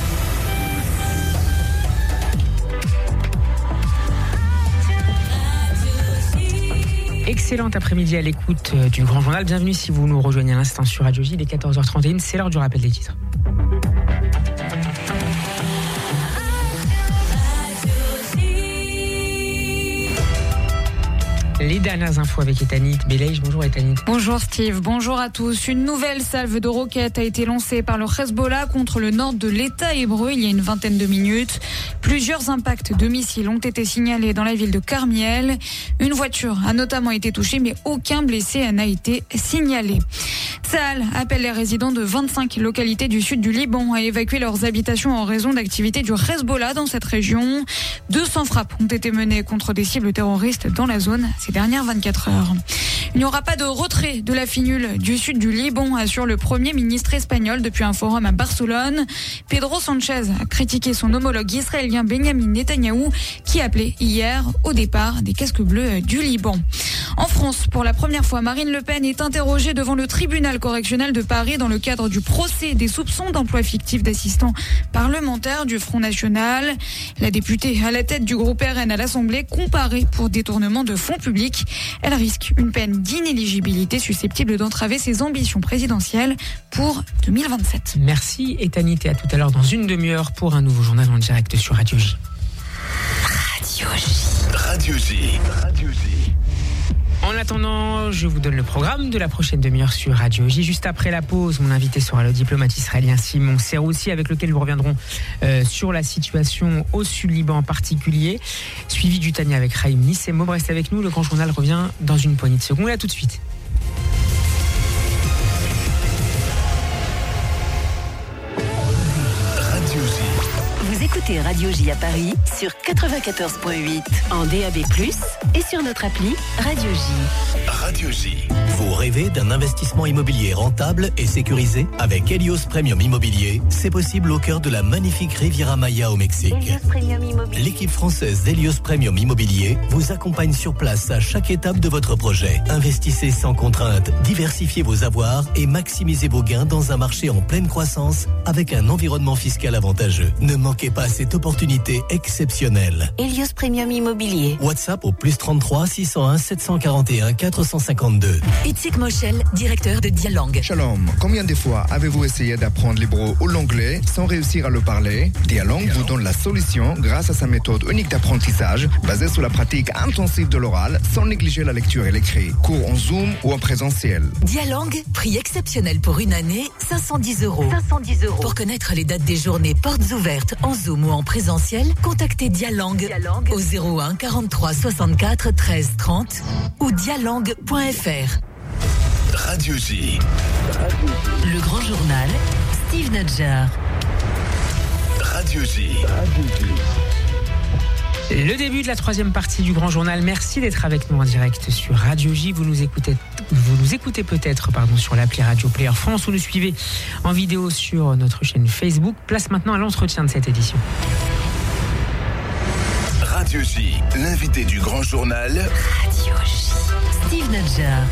Excellent après-midi à l'écoute du Grand Journal. Bienvenue si vous nous rejoignez à l'instant sur Radio J. Il est 14h31, c'est l'heure du rappel des titres. Les dernières infos avec Etanit Belej. Bonjour Etanit. Bonjour Steve, bonjour à tous. Une nouvelle salve de roquettes a été lancée par le Hezbollah contre le nord de l'État hébreu il y a une vingtaine de minutes. Plusieurs impacts de missiles ont été signalés dans la ville de Carmiel. Une voiture a notamment été touchée, mais aucun blessé n'a été signalé. Tsahal appelle les résidents de 25 localités du sud du Liban à évacuer leurs habitations en raison d'activités du Hezbollah dans cette région. 200 frappes ont été menées contre des cibles terroristes dans la zone ces dernières 24 heures. Il n'y aura pas de retrait de la finule du sud du Liban, assure le Premier ministre espagnol depuis un forum à Barcelone. Pedro Sanchez a critiqué son homologue israélien Benjamin Netanyahou qui appelait hier au départ des casques bleus du Liban. En France, pour la première fois, Marine Le Pen est interrogée devant le tribunal correctionnel de Paris dans le cadre du procès des soupçons d'emploi fictif d'assistants parlementaires du Front National. La députée à la tête du groupe RN à l'Assemblée comparée pour détournement de fonds publics. Elle risque une peine d'inéligibilité susceptible d'entraver ses ambitions présidentielles pour 2027. Merci Etanit et à tout à l'heure dans une demi-heure pour un nouveau journal en direct sur Radio J. Radio J. Radio J. Radio J. En attendant, je vous donne le programme de la prochaine demi-heure sur Radio J. Juste après la pause, mon invité sera le diplomate israélien Simon Seroussi, avec lequel nous reviendrons sur la situation au Sud-Liban en particulier, suivi du Tania avec Raïm Nissemo. Restez avec nous, le Grand Journal revient dans une poignée de secondes. Et à tout de suite. Vous écoutez Radio J à Paris sur 94.8 en DAB+, et sur notre appli Radio J. Radio J. Vous rêvez d'un investissement immobilier rentable et sécurisé? Avec Helios Premium Immobilier, c'est possible au cœur de la magnifique Riviera Maya au Mexique. L'équipe française d'Helios Premium Immobilier vous accompagne sur place à chaque étape de votre projet. Investissez sans contrainte, diversifiez vos avoirs et maximisez vos gains dans un marché en pleine croissance avec un environnement fiscal avantageux. Ne manquez pas cette opportunité exceptionnelle. Helios Premium Immobilier. WhatsApp au +33 601 741 452. Itzik Moshel, directeur de Dialang. Shalom, combien de fois avez-vous essayé d'apprendre l'hébreu ou l'anglais sans réussir à le parler? Dialang vous donne la solution grâce à sa méthode unique d'apprentissage basée sur la pratique intensive de l'oral sans négliger la lecture et l'écrit. Cours en Zoom ou en présentiel. Dialang, prix exceptionnel pour une année, 510 €. 510 €. Pour connaître les dates des journées portes ouvertes en Zoom ou en présentiel, contactez Dialang au 01 43 64 13 30 ou dialang.fr. Radio J. Le Grand Journal, Steve Nadjar. Radio J. Le début de la troisième partie du Grand Journal. Merci d'être avec nous en direct sur Radio J. Vous nous écoutez peut-être sur l'appli Radio Player France ou nous suivez en vidéo sur notre chaîne Facebook. Place maintenant à l'entretien de cette édition. Radio J, l'invité du Grand Journal. Radio J. Steve Nadjar.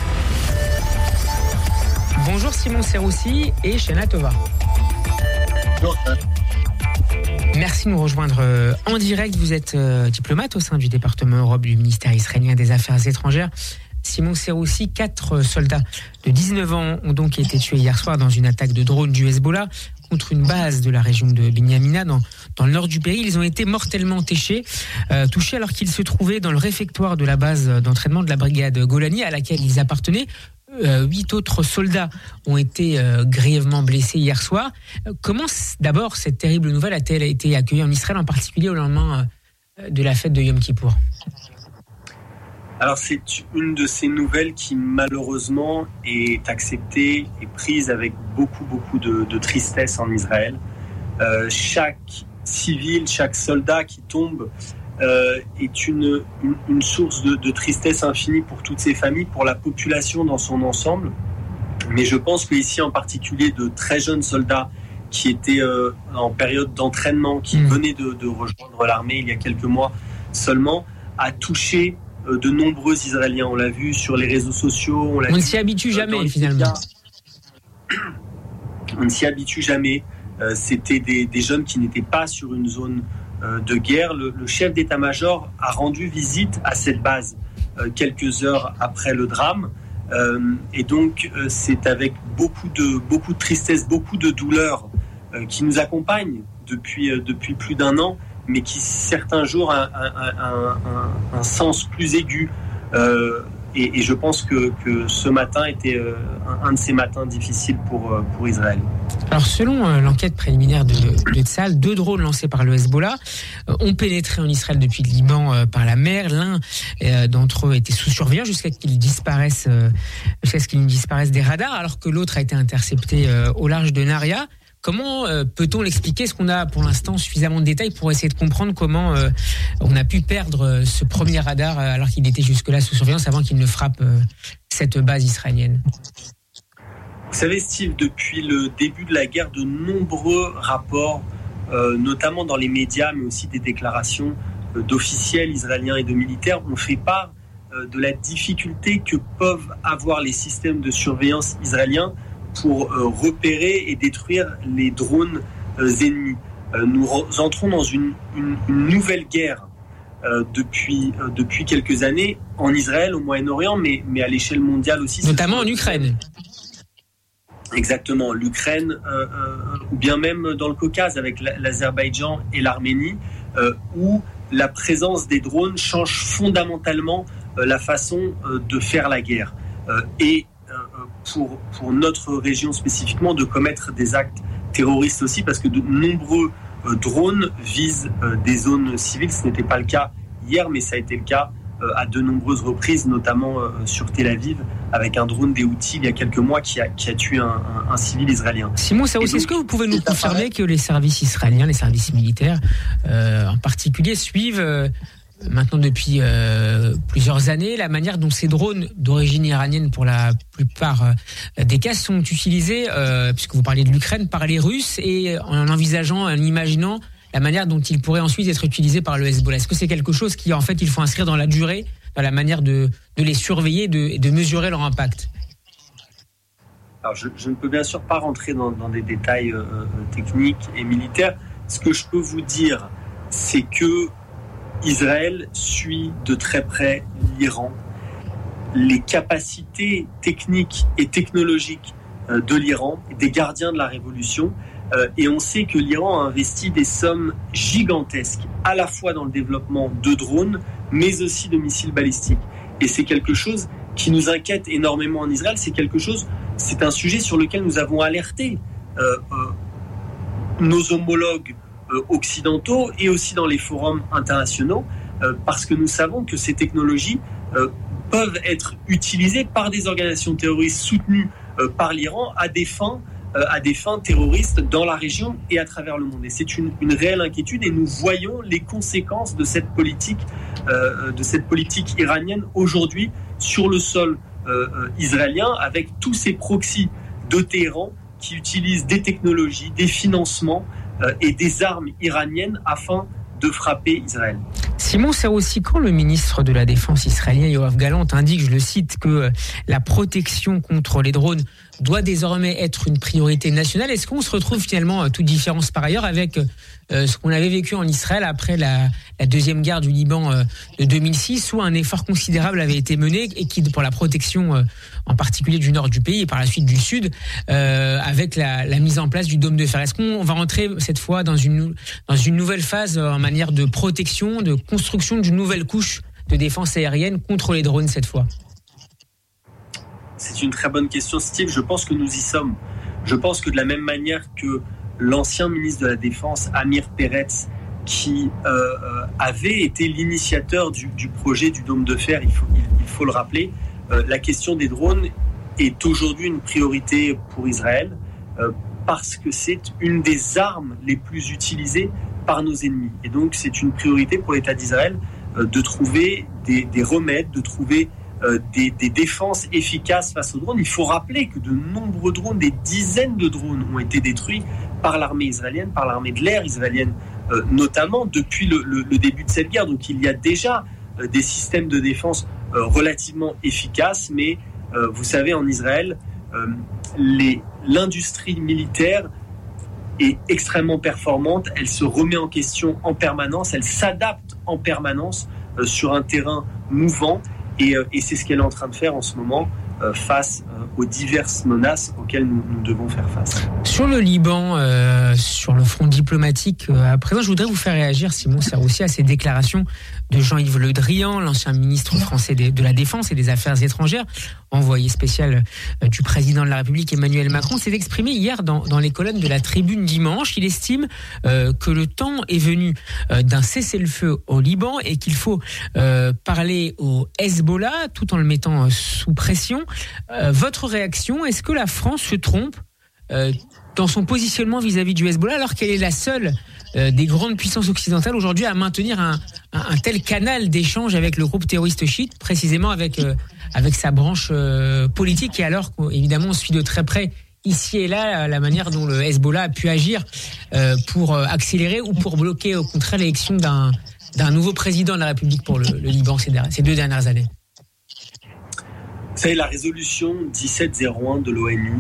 Bonjour Simon Seroussi et Shana Tova. Bonjour. Merci de nous rejoindre en direct. Vous êtes diplomate au sein du département Europe du ministère israélien des Affaires étrangères. Simon Seroussi, 4 soldats de 19 ans ont donc été tués hier soir dans une attaque de drone du Hezbollah contre une base de la région de Binyamina dans le nord du pays. Ils ont été mortellement touchés alors qu'ils se trouvaient dans le réfectoire de la base d'entraînement de la brigade Golani à laquelle ils appartenaient. 8 autres soldats ont été grièvement blessés hier soir. Comment d'abord cette terrible nouvelle a-t-elle été accueillie en Israël, en particulier au lendemain de la fête de Yom Kippour? Alors c'est une de ces nouvelles qui malheureusement est acceptée et prise avec beaucoup de tristesse en Israël. Chaque civil, chaque soldat qui tombe est une source de tristesse infinie pour toutes ces familles, pour la population dans son ensemble. Mais je pense qu'ici en particulier de très jeunes soldats qui étaient en période d'entraînement, qui venaient de rejoindre l'armée il y a quelques mois seulement, a touché de nombreux Israéliens. On l'a vu sur les réseaux sociaux. On ne s'y habitue jamais finalement. On ne s'y habitue jamais. C'était des jeunes qui n'étaient pas sur une zone de guerre. Le chef d'état-major a rendu visite à cette base quelques heures après le drame. Et donc c'est avec beaucoup de tristesse, beaucoup de douleur qui nous accompagne depuis plus d'un an, mais qui certains jours a un sens plus aigu. Et je pense que ce matin était un de ces matins difficiles pour Israël. Alors selon l'enquête préliminaire de Tzahal, 2 drones lancés par le Hezbollah ont pénétré en Israël depuis le Liban par la mer. L'un d'entre eux était sous surveillance jusqu'à ce qu'ils disparaissent des radars, alors que l'autre a été intercepté au large de Naria. Comment peut-on l'expliquer? Est-ce qu'on a pour l'instant suffisamment de détails pour essayer de comprendre comment on a pu perdre ce premier radar alors qu'il était jusque-là sous surveillance avant qu'il ne frappe cette base israélienne? Vous savez Steve, depuis le début de la guerre, de nombreux rapports, notamment dans les médias, mais aussi des déclarations d'officiels israéliens et de militaires, ont fait part de la difficulté que peuvent avoir les systèmes de surveillance israéliens pour repérer et détruire les drones ennemis. Nous entrons dans une nouvelle guerre depuis quelques années en Israël, au Moyen-Orient, mais à l'échelle mondiale aussi. Notamment en Ukraine. Exactement, l'Ukraine, ou bien même dans le Caucase avec l'Azerbaïdjan et l'Arménie, où la présence des drones change fondamentalement la façon de faire la guerre. Et pour notre région spécifiquement, de commettre des actes terroristes aussi, parce que de nombreux drones visent des zones civiles. Ce n'était pas le cas hier, mais ça a été le cas à de nombreuses reprises, notamment sur Tel Aviv, avec un drone des Houthis il y a quelques mois qui a tué un civil israélien. Simon, est-ce que vous pouvez nous confirmer que les services israéliens, les services militaires en particulier, suivent maintenant depuis plusieurs années la manière dont ces drones d'origine iranienne pour la plupart des cas sont utilisés, puisque vous parliez de l'Ukraine, par les Russes, et en envisageant, en imaginant la manière dont ils pourraient ensuite être utilisés par le Hezbollah? Est-ce que c'est quelque chose qui, en fait, il faut inscrire dans la durée, dans la manière de les surveiller et de mesurer leur impact? Alors, je ne peux bien sûr pas rentrer dans des détails techniques et militaires. Ce que je peux vous dire, c'est que Israël suit de très près l'Iran. les capacités techniques et technologiques de l'Iran, des gardiens de la révolution. Et on sait que l'Iran a investi des sommes gigantesques, à la fois dans le développement de drones, mais aussi de missiles balistiques. Et c'est quelque chose qui nous inquiète énormément en Israël. C'est un sujet sur lequel nous avons alerté nos homologues occidentaux et aussi dans les forums internationaux, parce que nous savons que ces technologies peuvent être utilisées par des organisations terroristes soutenues par l'Iran à des fins terroristes dans la région et à travers le monde. Et c'est une réelle inquiétude, et nous voyons les conséquences de cette politique iranienne aujourd'hui sur le sol israélien, avec tous ces proxys de Téhéran qui utilisent des technologies, des financements et des armes iraniennes afin de frapper Israël. Simon Serroussi-Kan, le ministre de la Défense israélien Yoav Gallant, indique, je le cite, que la protection contre les drones doit désormais être une priorité nationale. Est-ce qu'on se retrouve finalement, toute différence par ailleurs, avec ce qu'on avait vécu en Israël après la deuxième guerre du Liban de 2006, où un effort considérable avait été mené et qui, pour la protection en particulier du nord du pays et par la suite du sud, avec la mise en place du dôme de fer. Est-ce qu'on va rentrer cette fois dans une nouvelle phase en manière de protection, de construction d'une nouvelle couche de défense aérienne contre les drones cette fois ? C'est une très bonne question, Steve. Je pense que nous y sommes. Je pense que de la même manière que l'ancien ministre de la Défense, Amir Peretz, qui avait été l'initiateur du projet du dôme de fer, il faut le rappeler, la question des drones est aujourd'hui une priorité pour Israël, parce que c'est une des armes les plus utilisées par nos ennemis. Et donc c'est une priorité pour l'État d'Israël de trouver des remèdes, de trouver des défenses efficaces face aux drones. Il faut rappeler que de nombreux drones, des dizaines de drones ont été détruits par l'armée israélienne, par l'armée de l'air israélienne, notamment depuis le début de cette guerre. Donc il y a déjà des systèmes de défense relativement efficaces, mais vous savez, en Israël, l'industrie militaire est extrêmement performante, elle se remet en question en permanence, elle s'adapte en permanence sur un terrain mouvant, et c'est ce qu'elle est en train de faire en ce moment face aux diverses menaces auxquelles nous devons faire face. Sur le Liban, sur le front diplomatique, à présent, je voudrais vous faire réagir, Simon Serroussi, à ces déclarations de Jean-Yves Le Drian, l'ancien ministre français de la Défense et des Affaires étrangères, envoyé spécial du président de la République Emmanuel Macron, s'est exprimé hier dans les colonnes de la Tribune dimanche. Il estime que le temps est venu d'un cessez-le-feu au Liban et qu'il faut parler au Hezbollah tout en le mettant sous pression. Votre réaction, est-ce que la France se trompe dans son positionnement vis-à-vis du Hezbollah, alors qu'elle est la seule des grandes puissances occidentales aujourd'hui à maintenir un tel canal d'échange avec le groupe terroriste chiite, précisément avec sa branche politique, et alors qu'évidemment on suit de très près ici et là la manière dont le Hezbollah a pu agir pour accélérer ou pour bloquer au contraire l'élection d'un nouveau président de la République pour le Liban ces 2 dernières années. Vous savez, la résolution 1701 de l'ONU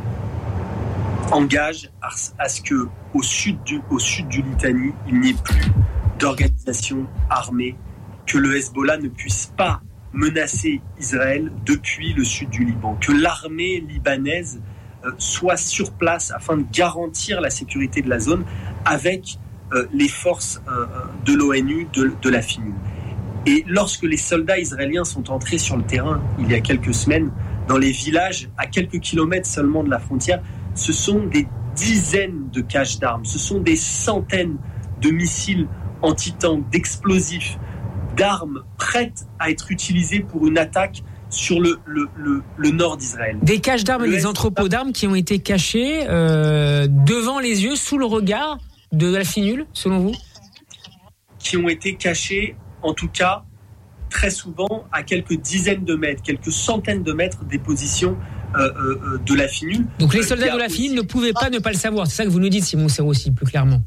engage à ce que au sud du Litanie, il n'y ait plus d'organisation armée, que le Hezbollah ne puisse pas menacer Israël depuis le sud du Liban, que l'armée libanaise soit sur place afin de garantir la sécurité de la zone avec les forces de l'ONU, de la FINUL. Et lorsque les soldats israéliens sont entrés sur le terrain il y a quelques semaines, dans les villages à quelques kilomètres seulement de la frontière, ce sont des dizaines de caches d'armes, ce sont des centaines de missiles anti-tanks, d'explosifs, d'armes prêtes à être utilisées pour une attaque sur le nord d'Israël. Des caches d'armes et des entrepôts d'armes qui ont été cachés devant les yeux, sous le regard de la FINUL, selon vous ? Qui ont été cachés, en tout cas, très souvent à quelques dizaines de mètres, quelques centaines de mètres des positions de la FINUL. Donc les soldats de la FINUL ne pouvaient pas ne pas le savoir. C'est ça que vous nous dites, Simon Serroussi, plus clairement.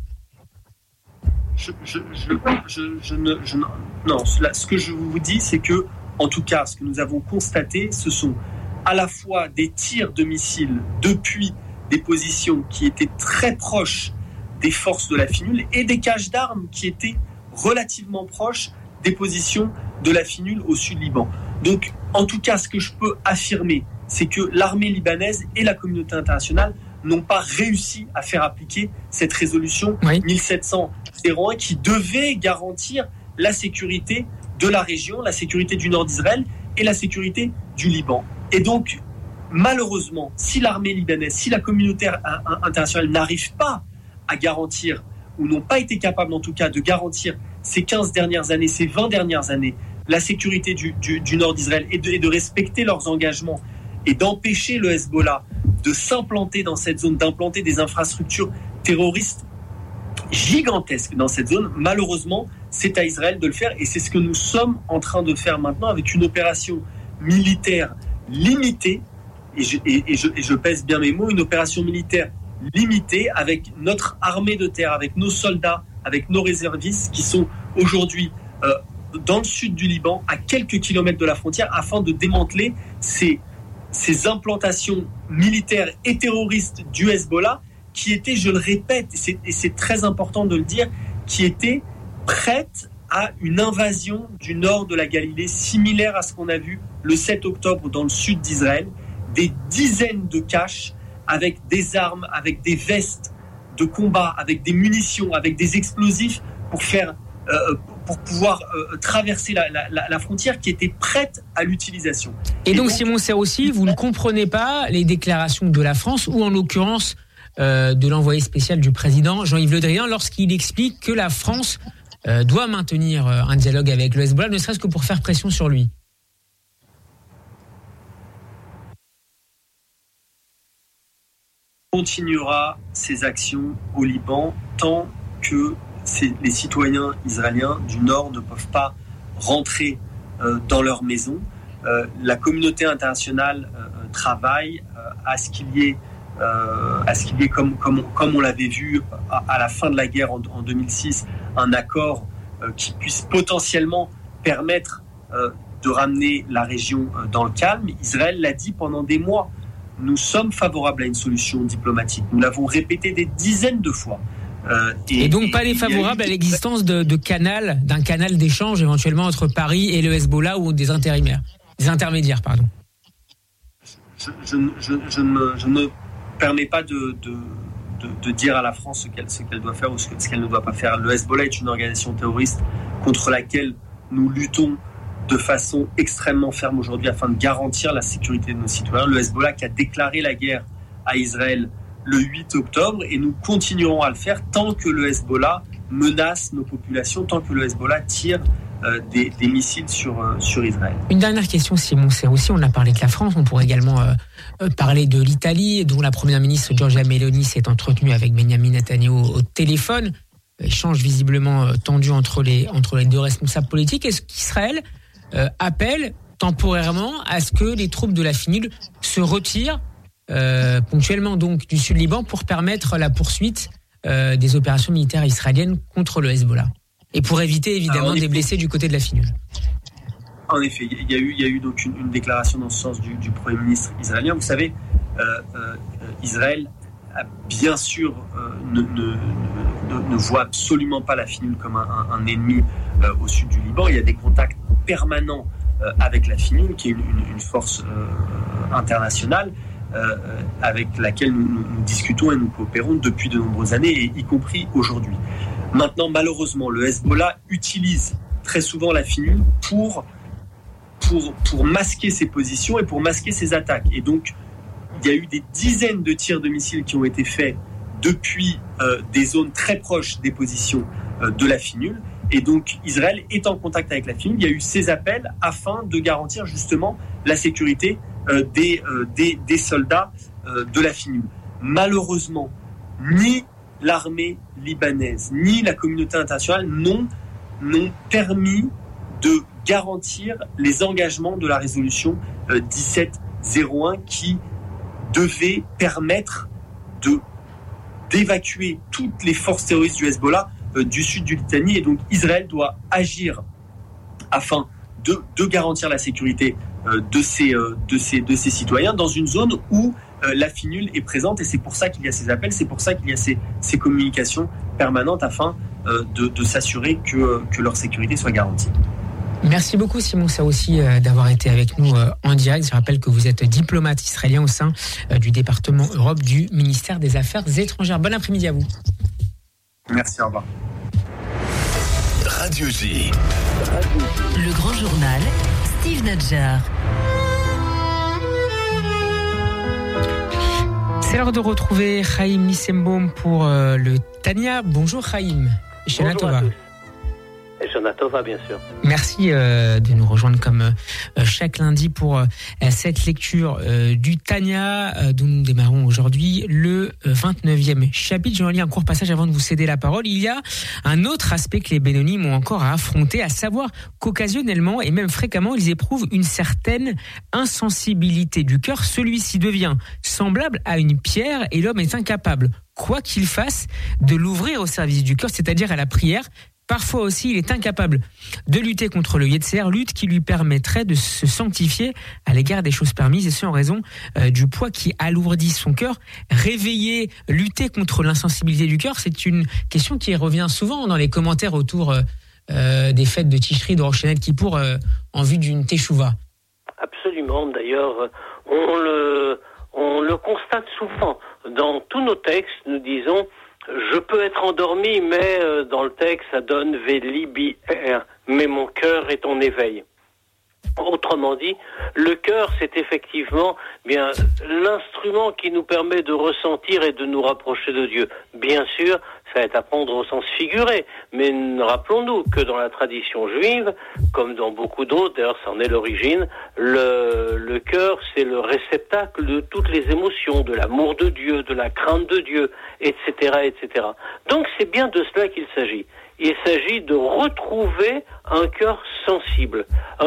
Non, ce que je vous dis, c'est que, en tout cas, ce que nous avons constaté, ce sont à la fois des tirs de missiles depuis des positions qui étaient très proches des forces de la FINUL et des caches d'armes qui étaient relativement proches des positions de la FINUL au sud Liban. Donc, En tout cas, ce que je peux affirmer, c'est que l'armée libanaise et la communauté internationale n'ont pas réussi à faire appliquer cette résolution 1701 qui devait garantir la sécurité de la région, la sécurité du nord d'Israël et la sécurité du Liban. Et donc, malheureusement, si l'armée libanaise, si la communauté internationale n'arrive pas à garantir, ou n'ont pas été capables en tout cas de garantir ces 15 dernières années, ces 20 dernières années, la sécurité du nord d'Israël et de respecter leurs engagements et d'empêcher le Hezbollah de s'implanter dans cette zone, d'implanter des infrastructures terroristes gigantesques dans cette zone, malheureusement, c'est à Israël de le faire et c'est ce que nous sommes en train de faire maintenant avec une opération militaire limitée, et je pèse bien mes mots, une opération militaire limitée avec notre armée de terre, avec nos soldats, avec nos réservistes qui sont aujourd'hui dans le sud du Liban, à quelques kilomètres de la frontière, afin de démanteler ces implantations militaires et terroristes du Hezbollah qui étaient, je le répète, et c'est très important de le dire, qui étaient prêtes à une invasion du nord de la Galilée, similaire à ce qu'on a vu le 7 octobre dans le sud d'Israël, des dizaines de caches avec des armes, avec des vestes de combat, avec des munitions, avec des explosifs pour pouvoir traverser la frontière qui était prête à l'utilisation. Et donc Simon Serroussi, vous ne comprenez pas les déclarations de la France, ou en l'occurrence de l'envoyé spécial du président Jean-Yves Le Drian, lorsqu'il explique que la France doit maintenir un dialogue avec le Hezbollah, ne serait-ce que pour faire pression sur lui. Continuera ses actions au Liban tant que les citoyens israéliens du Nord ne peuvent pas rentrer dans leur maison. La communauté internationale travaille à ce qu'il y ait, comme on l'avait vu à la fin de la guerre en 2006, un accord qui puisse potentiellement permettre de ramener la région dans le calme. Israël l'a dit pendant des mois. Nous sommes favorables à une solution diplomatique. Nous l'avons répété des dizaines de fois. Et donc pas défavorable à l'existence d'un canal d'échange éventuellement entre Paris et le Hezbollah ou des intermédiaires. Je ne me permets pas de dire à la France ce qu'elle doit faire ou ce qu'elle ne doit pas faire. Le Hezbollah est une organisation terroriste contre laquelle nous luttons de façon extrêmement ferme aujourd'hui afin de garantir la sécurité de nos citoyens. Le Hezbollah qui a déclaré la guerre à Israël le 8 octobre et nous continuerons à le faire tant que le Hezbollah menace nos populations, tant que le Hezbollah tire des missiles sur Israël. Une dernière question, Simon Serroussi, on a parlé de la France, on pourrait également parler de l'Italie, dont la première ministre Giorgia Meloni s'est entretenue avec Benjamin Netanyahu au téléphone. Échange visiblement tendu entre les deux responsables politiques. Est-ce qu'Israël appelle temporairement à ce que les troupes de la FNUL se retirent ponctuellement donc du sud-Liban pour permettre la poursuite des opérations militaires israéliennes contre le Hezbollah et pour éviter évidemment des blessés du côté de la FNUL? En effet, il y a eu donc une déclaration dans ce sens du Premier ministre israélien. Vous savez, Israël a bien sûr ne voit absolument pas la FNUL comme un ennemi au sud du Liban. Il y a des contacts permanents avec la FNUL, qui est une force internationale avec laquelle nous discutons et nous coopérons depuis de nombreuses années, et y compris aujourd'hui. Maintenant, malheureusement, le Hezbollah utilise très souvent la FNUL pour masquer ses positions et pour masquer ses attaques. Et donc, il y a eu des dizaines de tirs de missiles qui ont été faits depuis des zones très proches des positions de la FNUL. Et donc, Israël est en contact avec la FNUL. Il y a eu ces appels afin de garantir justement la sécurité des soldats de la FNUL. Malheureusement, ni l'armée libanaise, ni la communauté internationale n'ont permis de garantir les engagements de la résolution 1701 qui devait permettre d'évacuer toutes les forces terroristes du Hezbollah du sud du Litanie. Et donc Israël doit agir afin de garantir la sécurité de ses citoyens dans une zone où la FNUL est présente, et c'est pour ça qu'il y a ces appels, c'est pour ça qu'il y a ces communications permanentes afin de s'assurer que leur sécurité soit garantie. Merci beaucoup Simon Saoussi d'avoir été avec nous en direct. Je rappelle que vous êtes diplomate israélien au sein du département Europe du ministère des Affaires étrangères. Bon après-midi à vous. Merci, au revoir. Radio J. Le grand journal, Steve Nadjar. C'est l'heure de retrouver Chaim Nissenbaum pour le Tania. Bonjour Chaim. Bonjour à tous. Et Shana Tova, bien sûr. Merci de nous rejoindre comme chaque lundi pour cette lecture du Tania dont nous démarrons aujourd'hui le 29e chapitre. Je vais lire un court passage avant de vous céder la parole. Il y a un autre aspect que les Bénonim ont encore à affronter, à savoir qu'occasionnellement et même fréquemment, ils éprouvent une certaine insensibilité du cœur. Celui-ci devient semblable à une pierre et l'homme est incapable, quoi qu'il fasse, de l'ouvrir au service du cœur, c'est-à-dire à la prière. Parfois aussi, il est incapable de lutter contre le Yetzer, lutte qui lui permettrait de se sanctifier à l'égard des choses permises, et ce en raison du poids qui alourdit son cœur. Réveiller, lutter contre l'insensibilité du cœur, c'est une question qui revient souvent dans les commentaires autour des fêtes de Tishri, de Rosh Hashanah, Kippour, en vue d'une Teshuvah. Absolument, d'ailleurs, on le constate souvent. Dans tous nos textes, nous disons... Je peux être endormi, mais dans le texte, ça donne « Velibi er », mais mon cœur est en éveil. Autrement dit, le cœur, c'est effectivement bien l'instrument qui nous permet de ressentir et de nous rapprocher de Dieu. Bien sûr, ça va être à prendre au sens figuré, mais rappelons-nous que dans la tradition juive, comme dans beaucoup d'autres, d'ailleurs ça en est l'origine, le cœur, c'est le réceptacle de toutes les émotions, de l'amour de Dieu, de la crainte de Dieu, etc., etc. Donc c'est bien de cela qu'il s'agit. Il s'agit de retrouver un cœur sensible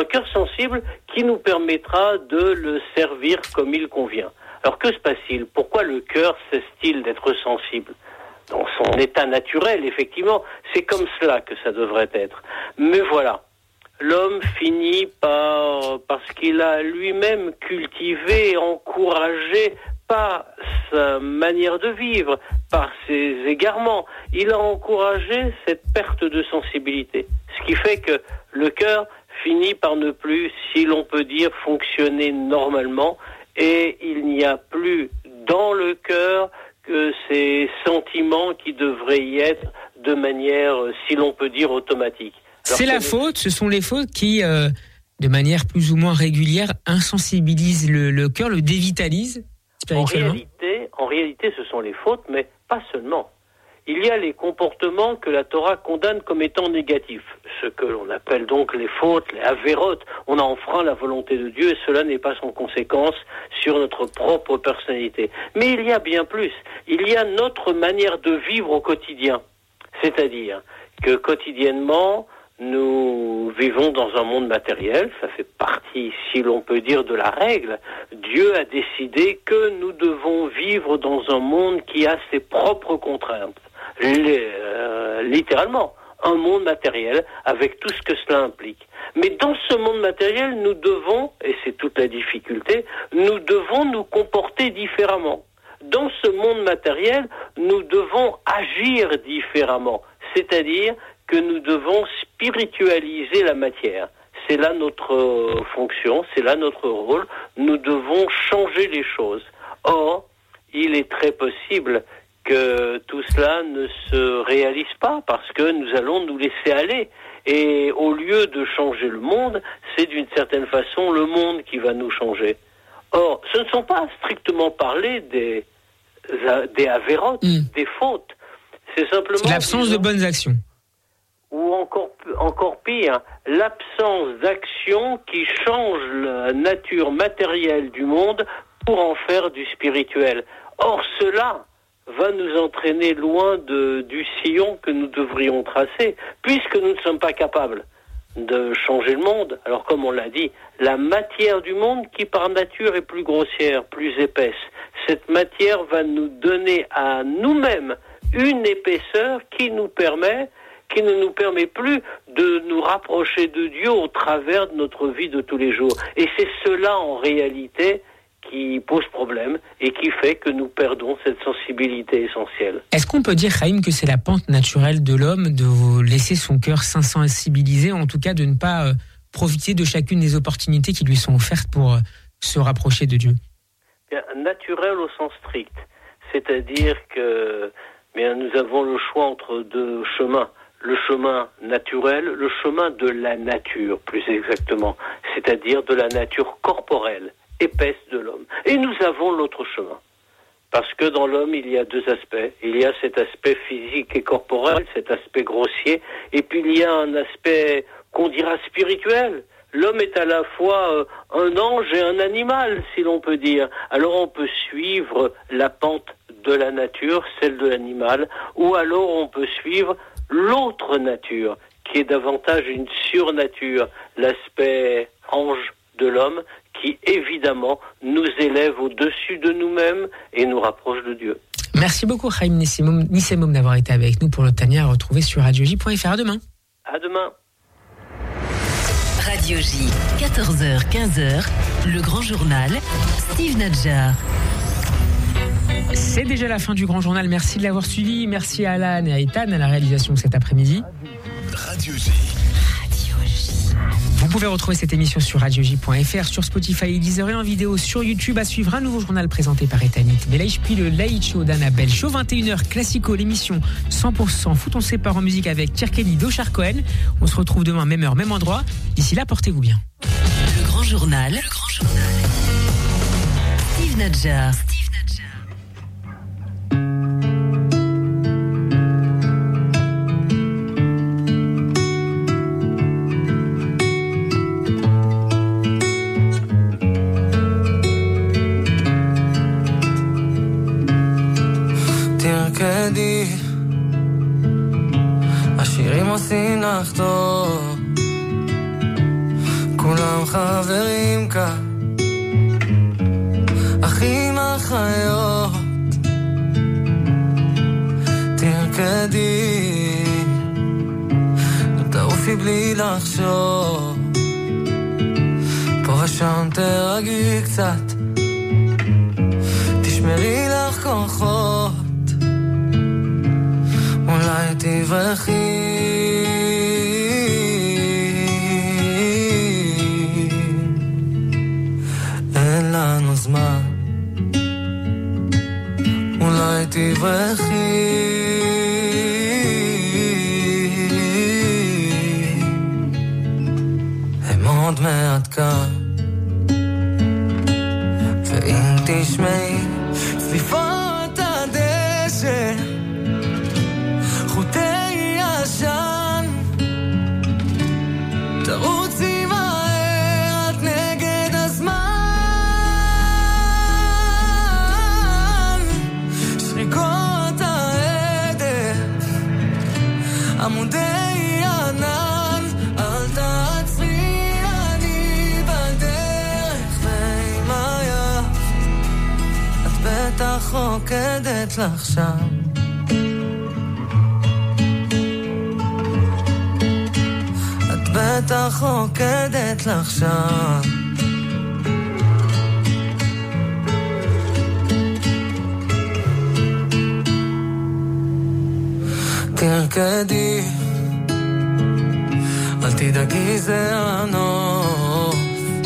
qui nous permettra de le servir comme il convient. Alors que se passe-t-il ? Pourquoi le cœur cesse-t-il d'être sensible ? Dans son état naturel, effectivement, c'est comme cela que ça devrait être. Mais voilà, l'homme finit parce qu'il a lui-même cultivé, encouragé, par sa manière de vivre, par ses égarements, il a encouragé cette perte de sensibilité. Ce qui fait que le cœur finit par ne plus, si l'on peut dire, fonctionner normalement, et il n'y a plus dans le cœur que ces sentiments qui devraient y être de manière, si l'on peut dire, automatique. Alors, c'est la faute, ce sont les fautes qui, de manière plus ou moins régulière, insensibilisent le cœur, le dévitalisent. En réalité, ce sont les fautes, mais pas seulement. Il y a les comportements que la Torah condamne comme étant négatifs, ce que l'on appelle donc les fautes, les avérotes. On a enfreint la volonté de Dieu et cela n'est pas sans conséquence sur notre propre personnalité. Mais il y a bien plus. Il y a notre manière de vivre au quotidien. C'est-à-dire que quotidiennement, nous vivons dans un monde matériel, ça fait partie, si l'on peut dire, de la règle. Dieu a décidé que nous devons vivre dans un monde qui a ses propres contraintes. Littéralement, un monde matériel avec tout ce que cela implique. Mais dans ce monde matériel, nous devons, et c'est toute la difficulté, nous devons nous comporter différemment. Dans ce monde matériel, nous devons agir différemment, c'est-à-dire que nous devons spiritualiser la matière. C'est là notre fonction, c'est là notre rôle. Nous devons changer les choses. Or, il est très possible que tout cela ne se réalise pas parce que nous allons nous laisser aller. Et au lieu de changer le monde, c'est d'une certaine façon le monde qui va nous changer. Or, ce ne sont pas strictement parler des avérotes, des fautes. C'est simplement l'absence de bonnes actions. Ou encore pire, l'absence d'action qui change la nature matérielle du monde pour en faire du spirituel. Or, cela va nous entraîner loin du sillon que nous devrions tracer, puisque nous ne sommes pas capables de changer le monde. Alors, comme on l'a dit, la matière du monde qui par nature est plus grossière, plus épaisse, cette matière va nous donner à nous-mêmes une épaisseur qui ne nous permet plus de nous rapprocher de Dieu au travers de notre vie de tous les jours. Et c'est cela, en réalité, qui pose problème et qui fait que nous perdons cette sensibilité essentielle. Est-ce qu'on peut dire, Chaim, que c'est la pente naturelle de l'homme de laisser son cœur s'insensibiliser, en tout cas de ne pas profiter de chacune des opportunités qui lui sont offertes pour se rapprocher de Dieu? Bien, naturel au sens strict. C'est-à-dire que nous avons le choix entre deux chemins. Le chemin naturel, le chemin de la nature, plus exactement. C'est-à-dire de la nature corporelle, épaisse de l'homme. Et nous avons l'autre chemin. Parce que dans l'homme, il y a deux aspects. Il y a cet aspect physique et corporel, cet aspect grossier, et puis il y a un aspect qu'on dira spirituel. L'homme est à la fois un ange et un animal, si l'on peut dire. Alors on peut suivre la pente de la nature, celle de l'animal, ou alors on peut suivre l'autre nature, qui est davantage une surnature, l'aspect ange de l'homme, qui évidemment nous élève au-dessus de nous-mêmes et nous rapproche de Dieu. Merci beaucoup Chaim Nissemoum d'avoir été avec nous pour le Tania à retrouver sur radioj.fr. À demain. À demain. Radio J, 14h, 15h, le grand journal, Steve Nadjar. C'est déjà la fin du grand journal. Merci de l'avoir suivi. Merci à Alan et à Ethan à la réalisation cet après-midi. Radio J. Vous pouvez retrouver cette émission sur radioj.fr, sur Spotify et Deezer et en vidéo sur YouTube. À suivre un nouveau journal présenté par Etanit Belaïch, puis le Late Show d'Annabelle Show, 21h Classico, l'émission 100% foot. On se sépare en musique avec Kirkeni d'Oshar Cohen. On se retrouve demain, même heure, même endroit. D'ici là, portez-vous bien. Le grand journal. Steve Nadjar. תרקדי, השירים עושים לך טוב, כולם חברים כאן, אחים אחיות. תרקדי, תעופי בלי לחשוב, פה ושם תרגי קצת, תשמרי לך כוחות, אולי תברחי. אין לנו זמן, אולי תברחי. הם עוד מעט כאן, ואם תשמעי צליפות הדשא, חוטי ישן, תרוצי מהר, את נגד הזמן, שריקות העדף, עמודי ענן, אל תעצרי, אני בדרך, ועם היד, את בטח רוקדת לך שם. בטח רוקדת לך שם. תרקדי, אל תדאגי זה הנוף,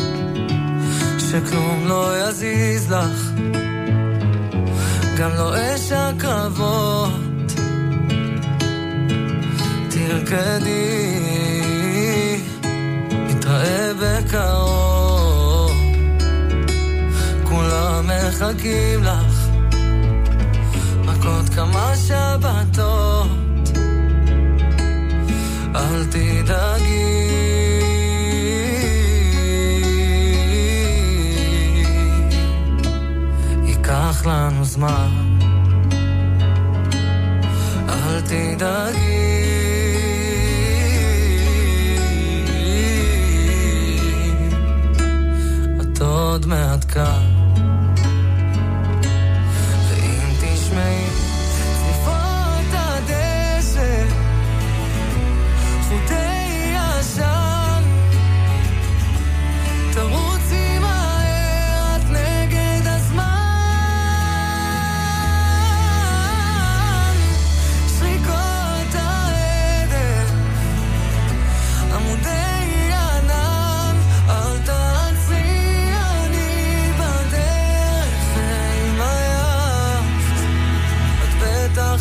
שכלום לא יזיז לך, גם לא אש הקרבות. תרקדי, נתראה בקרוב, כולם מחכים לך, רק עוד כמה שבתות, אל תדאגי. ייקח לנו זמן, אל תדאגי. עוד מעט כאן, ואם תשמעי צליפות הדשא, חוטי ישן, תרוצי מהר, את נגד הזמן, שריקות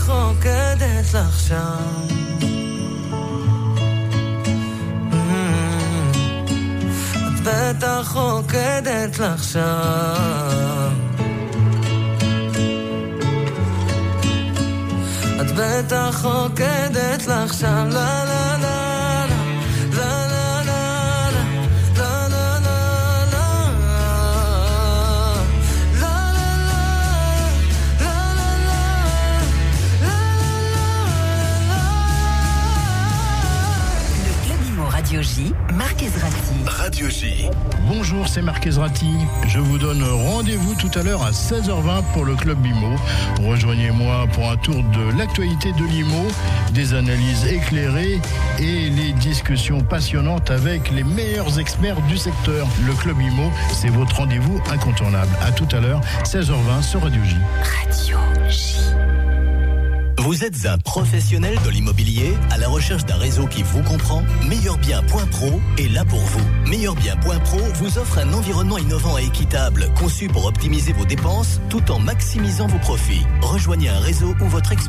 רוקדת לך שם את בטח רוקדת לך שם את בטח רוקדת לך שם לה לה לה Radio J, Marc Ezrati. Radio J. Bonjour, c'est Marc Ezrati. Je vous donne rendez-vous tout à l'heure à 16h20 pour le Club IMO. Rejoignez-moi pour un tour de l'actualité de l'IMO, des analyses éclairées et les discussions passionnantes avec les meilleurs experts du secteur. Le Club IMO, c'est votre rendez-vous incontournable. À tout à l'heure, 16h20 sur Radio J. Radio J. Vous êtes un professionnel de l'immobilier à la recherche d'un réseau qui vous comprend? Meilleurbien.pro est là pour vous. Meilleurbien.pro vous offre un environnement innovant et équitable, conçu pour optimiser vos dépenses tout en maximisant vos profits. Rejoignez un réseau où votre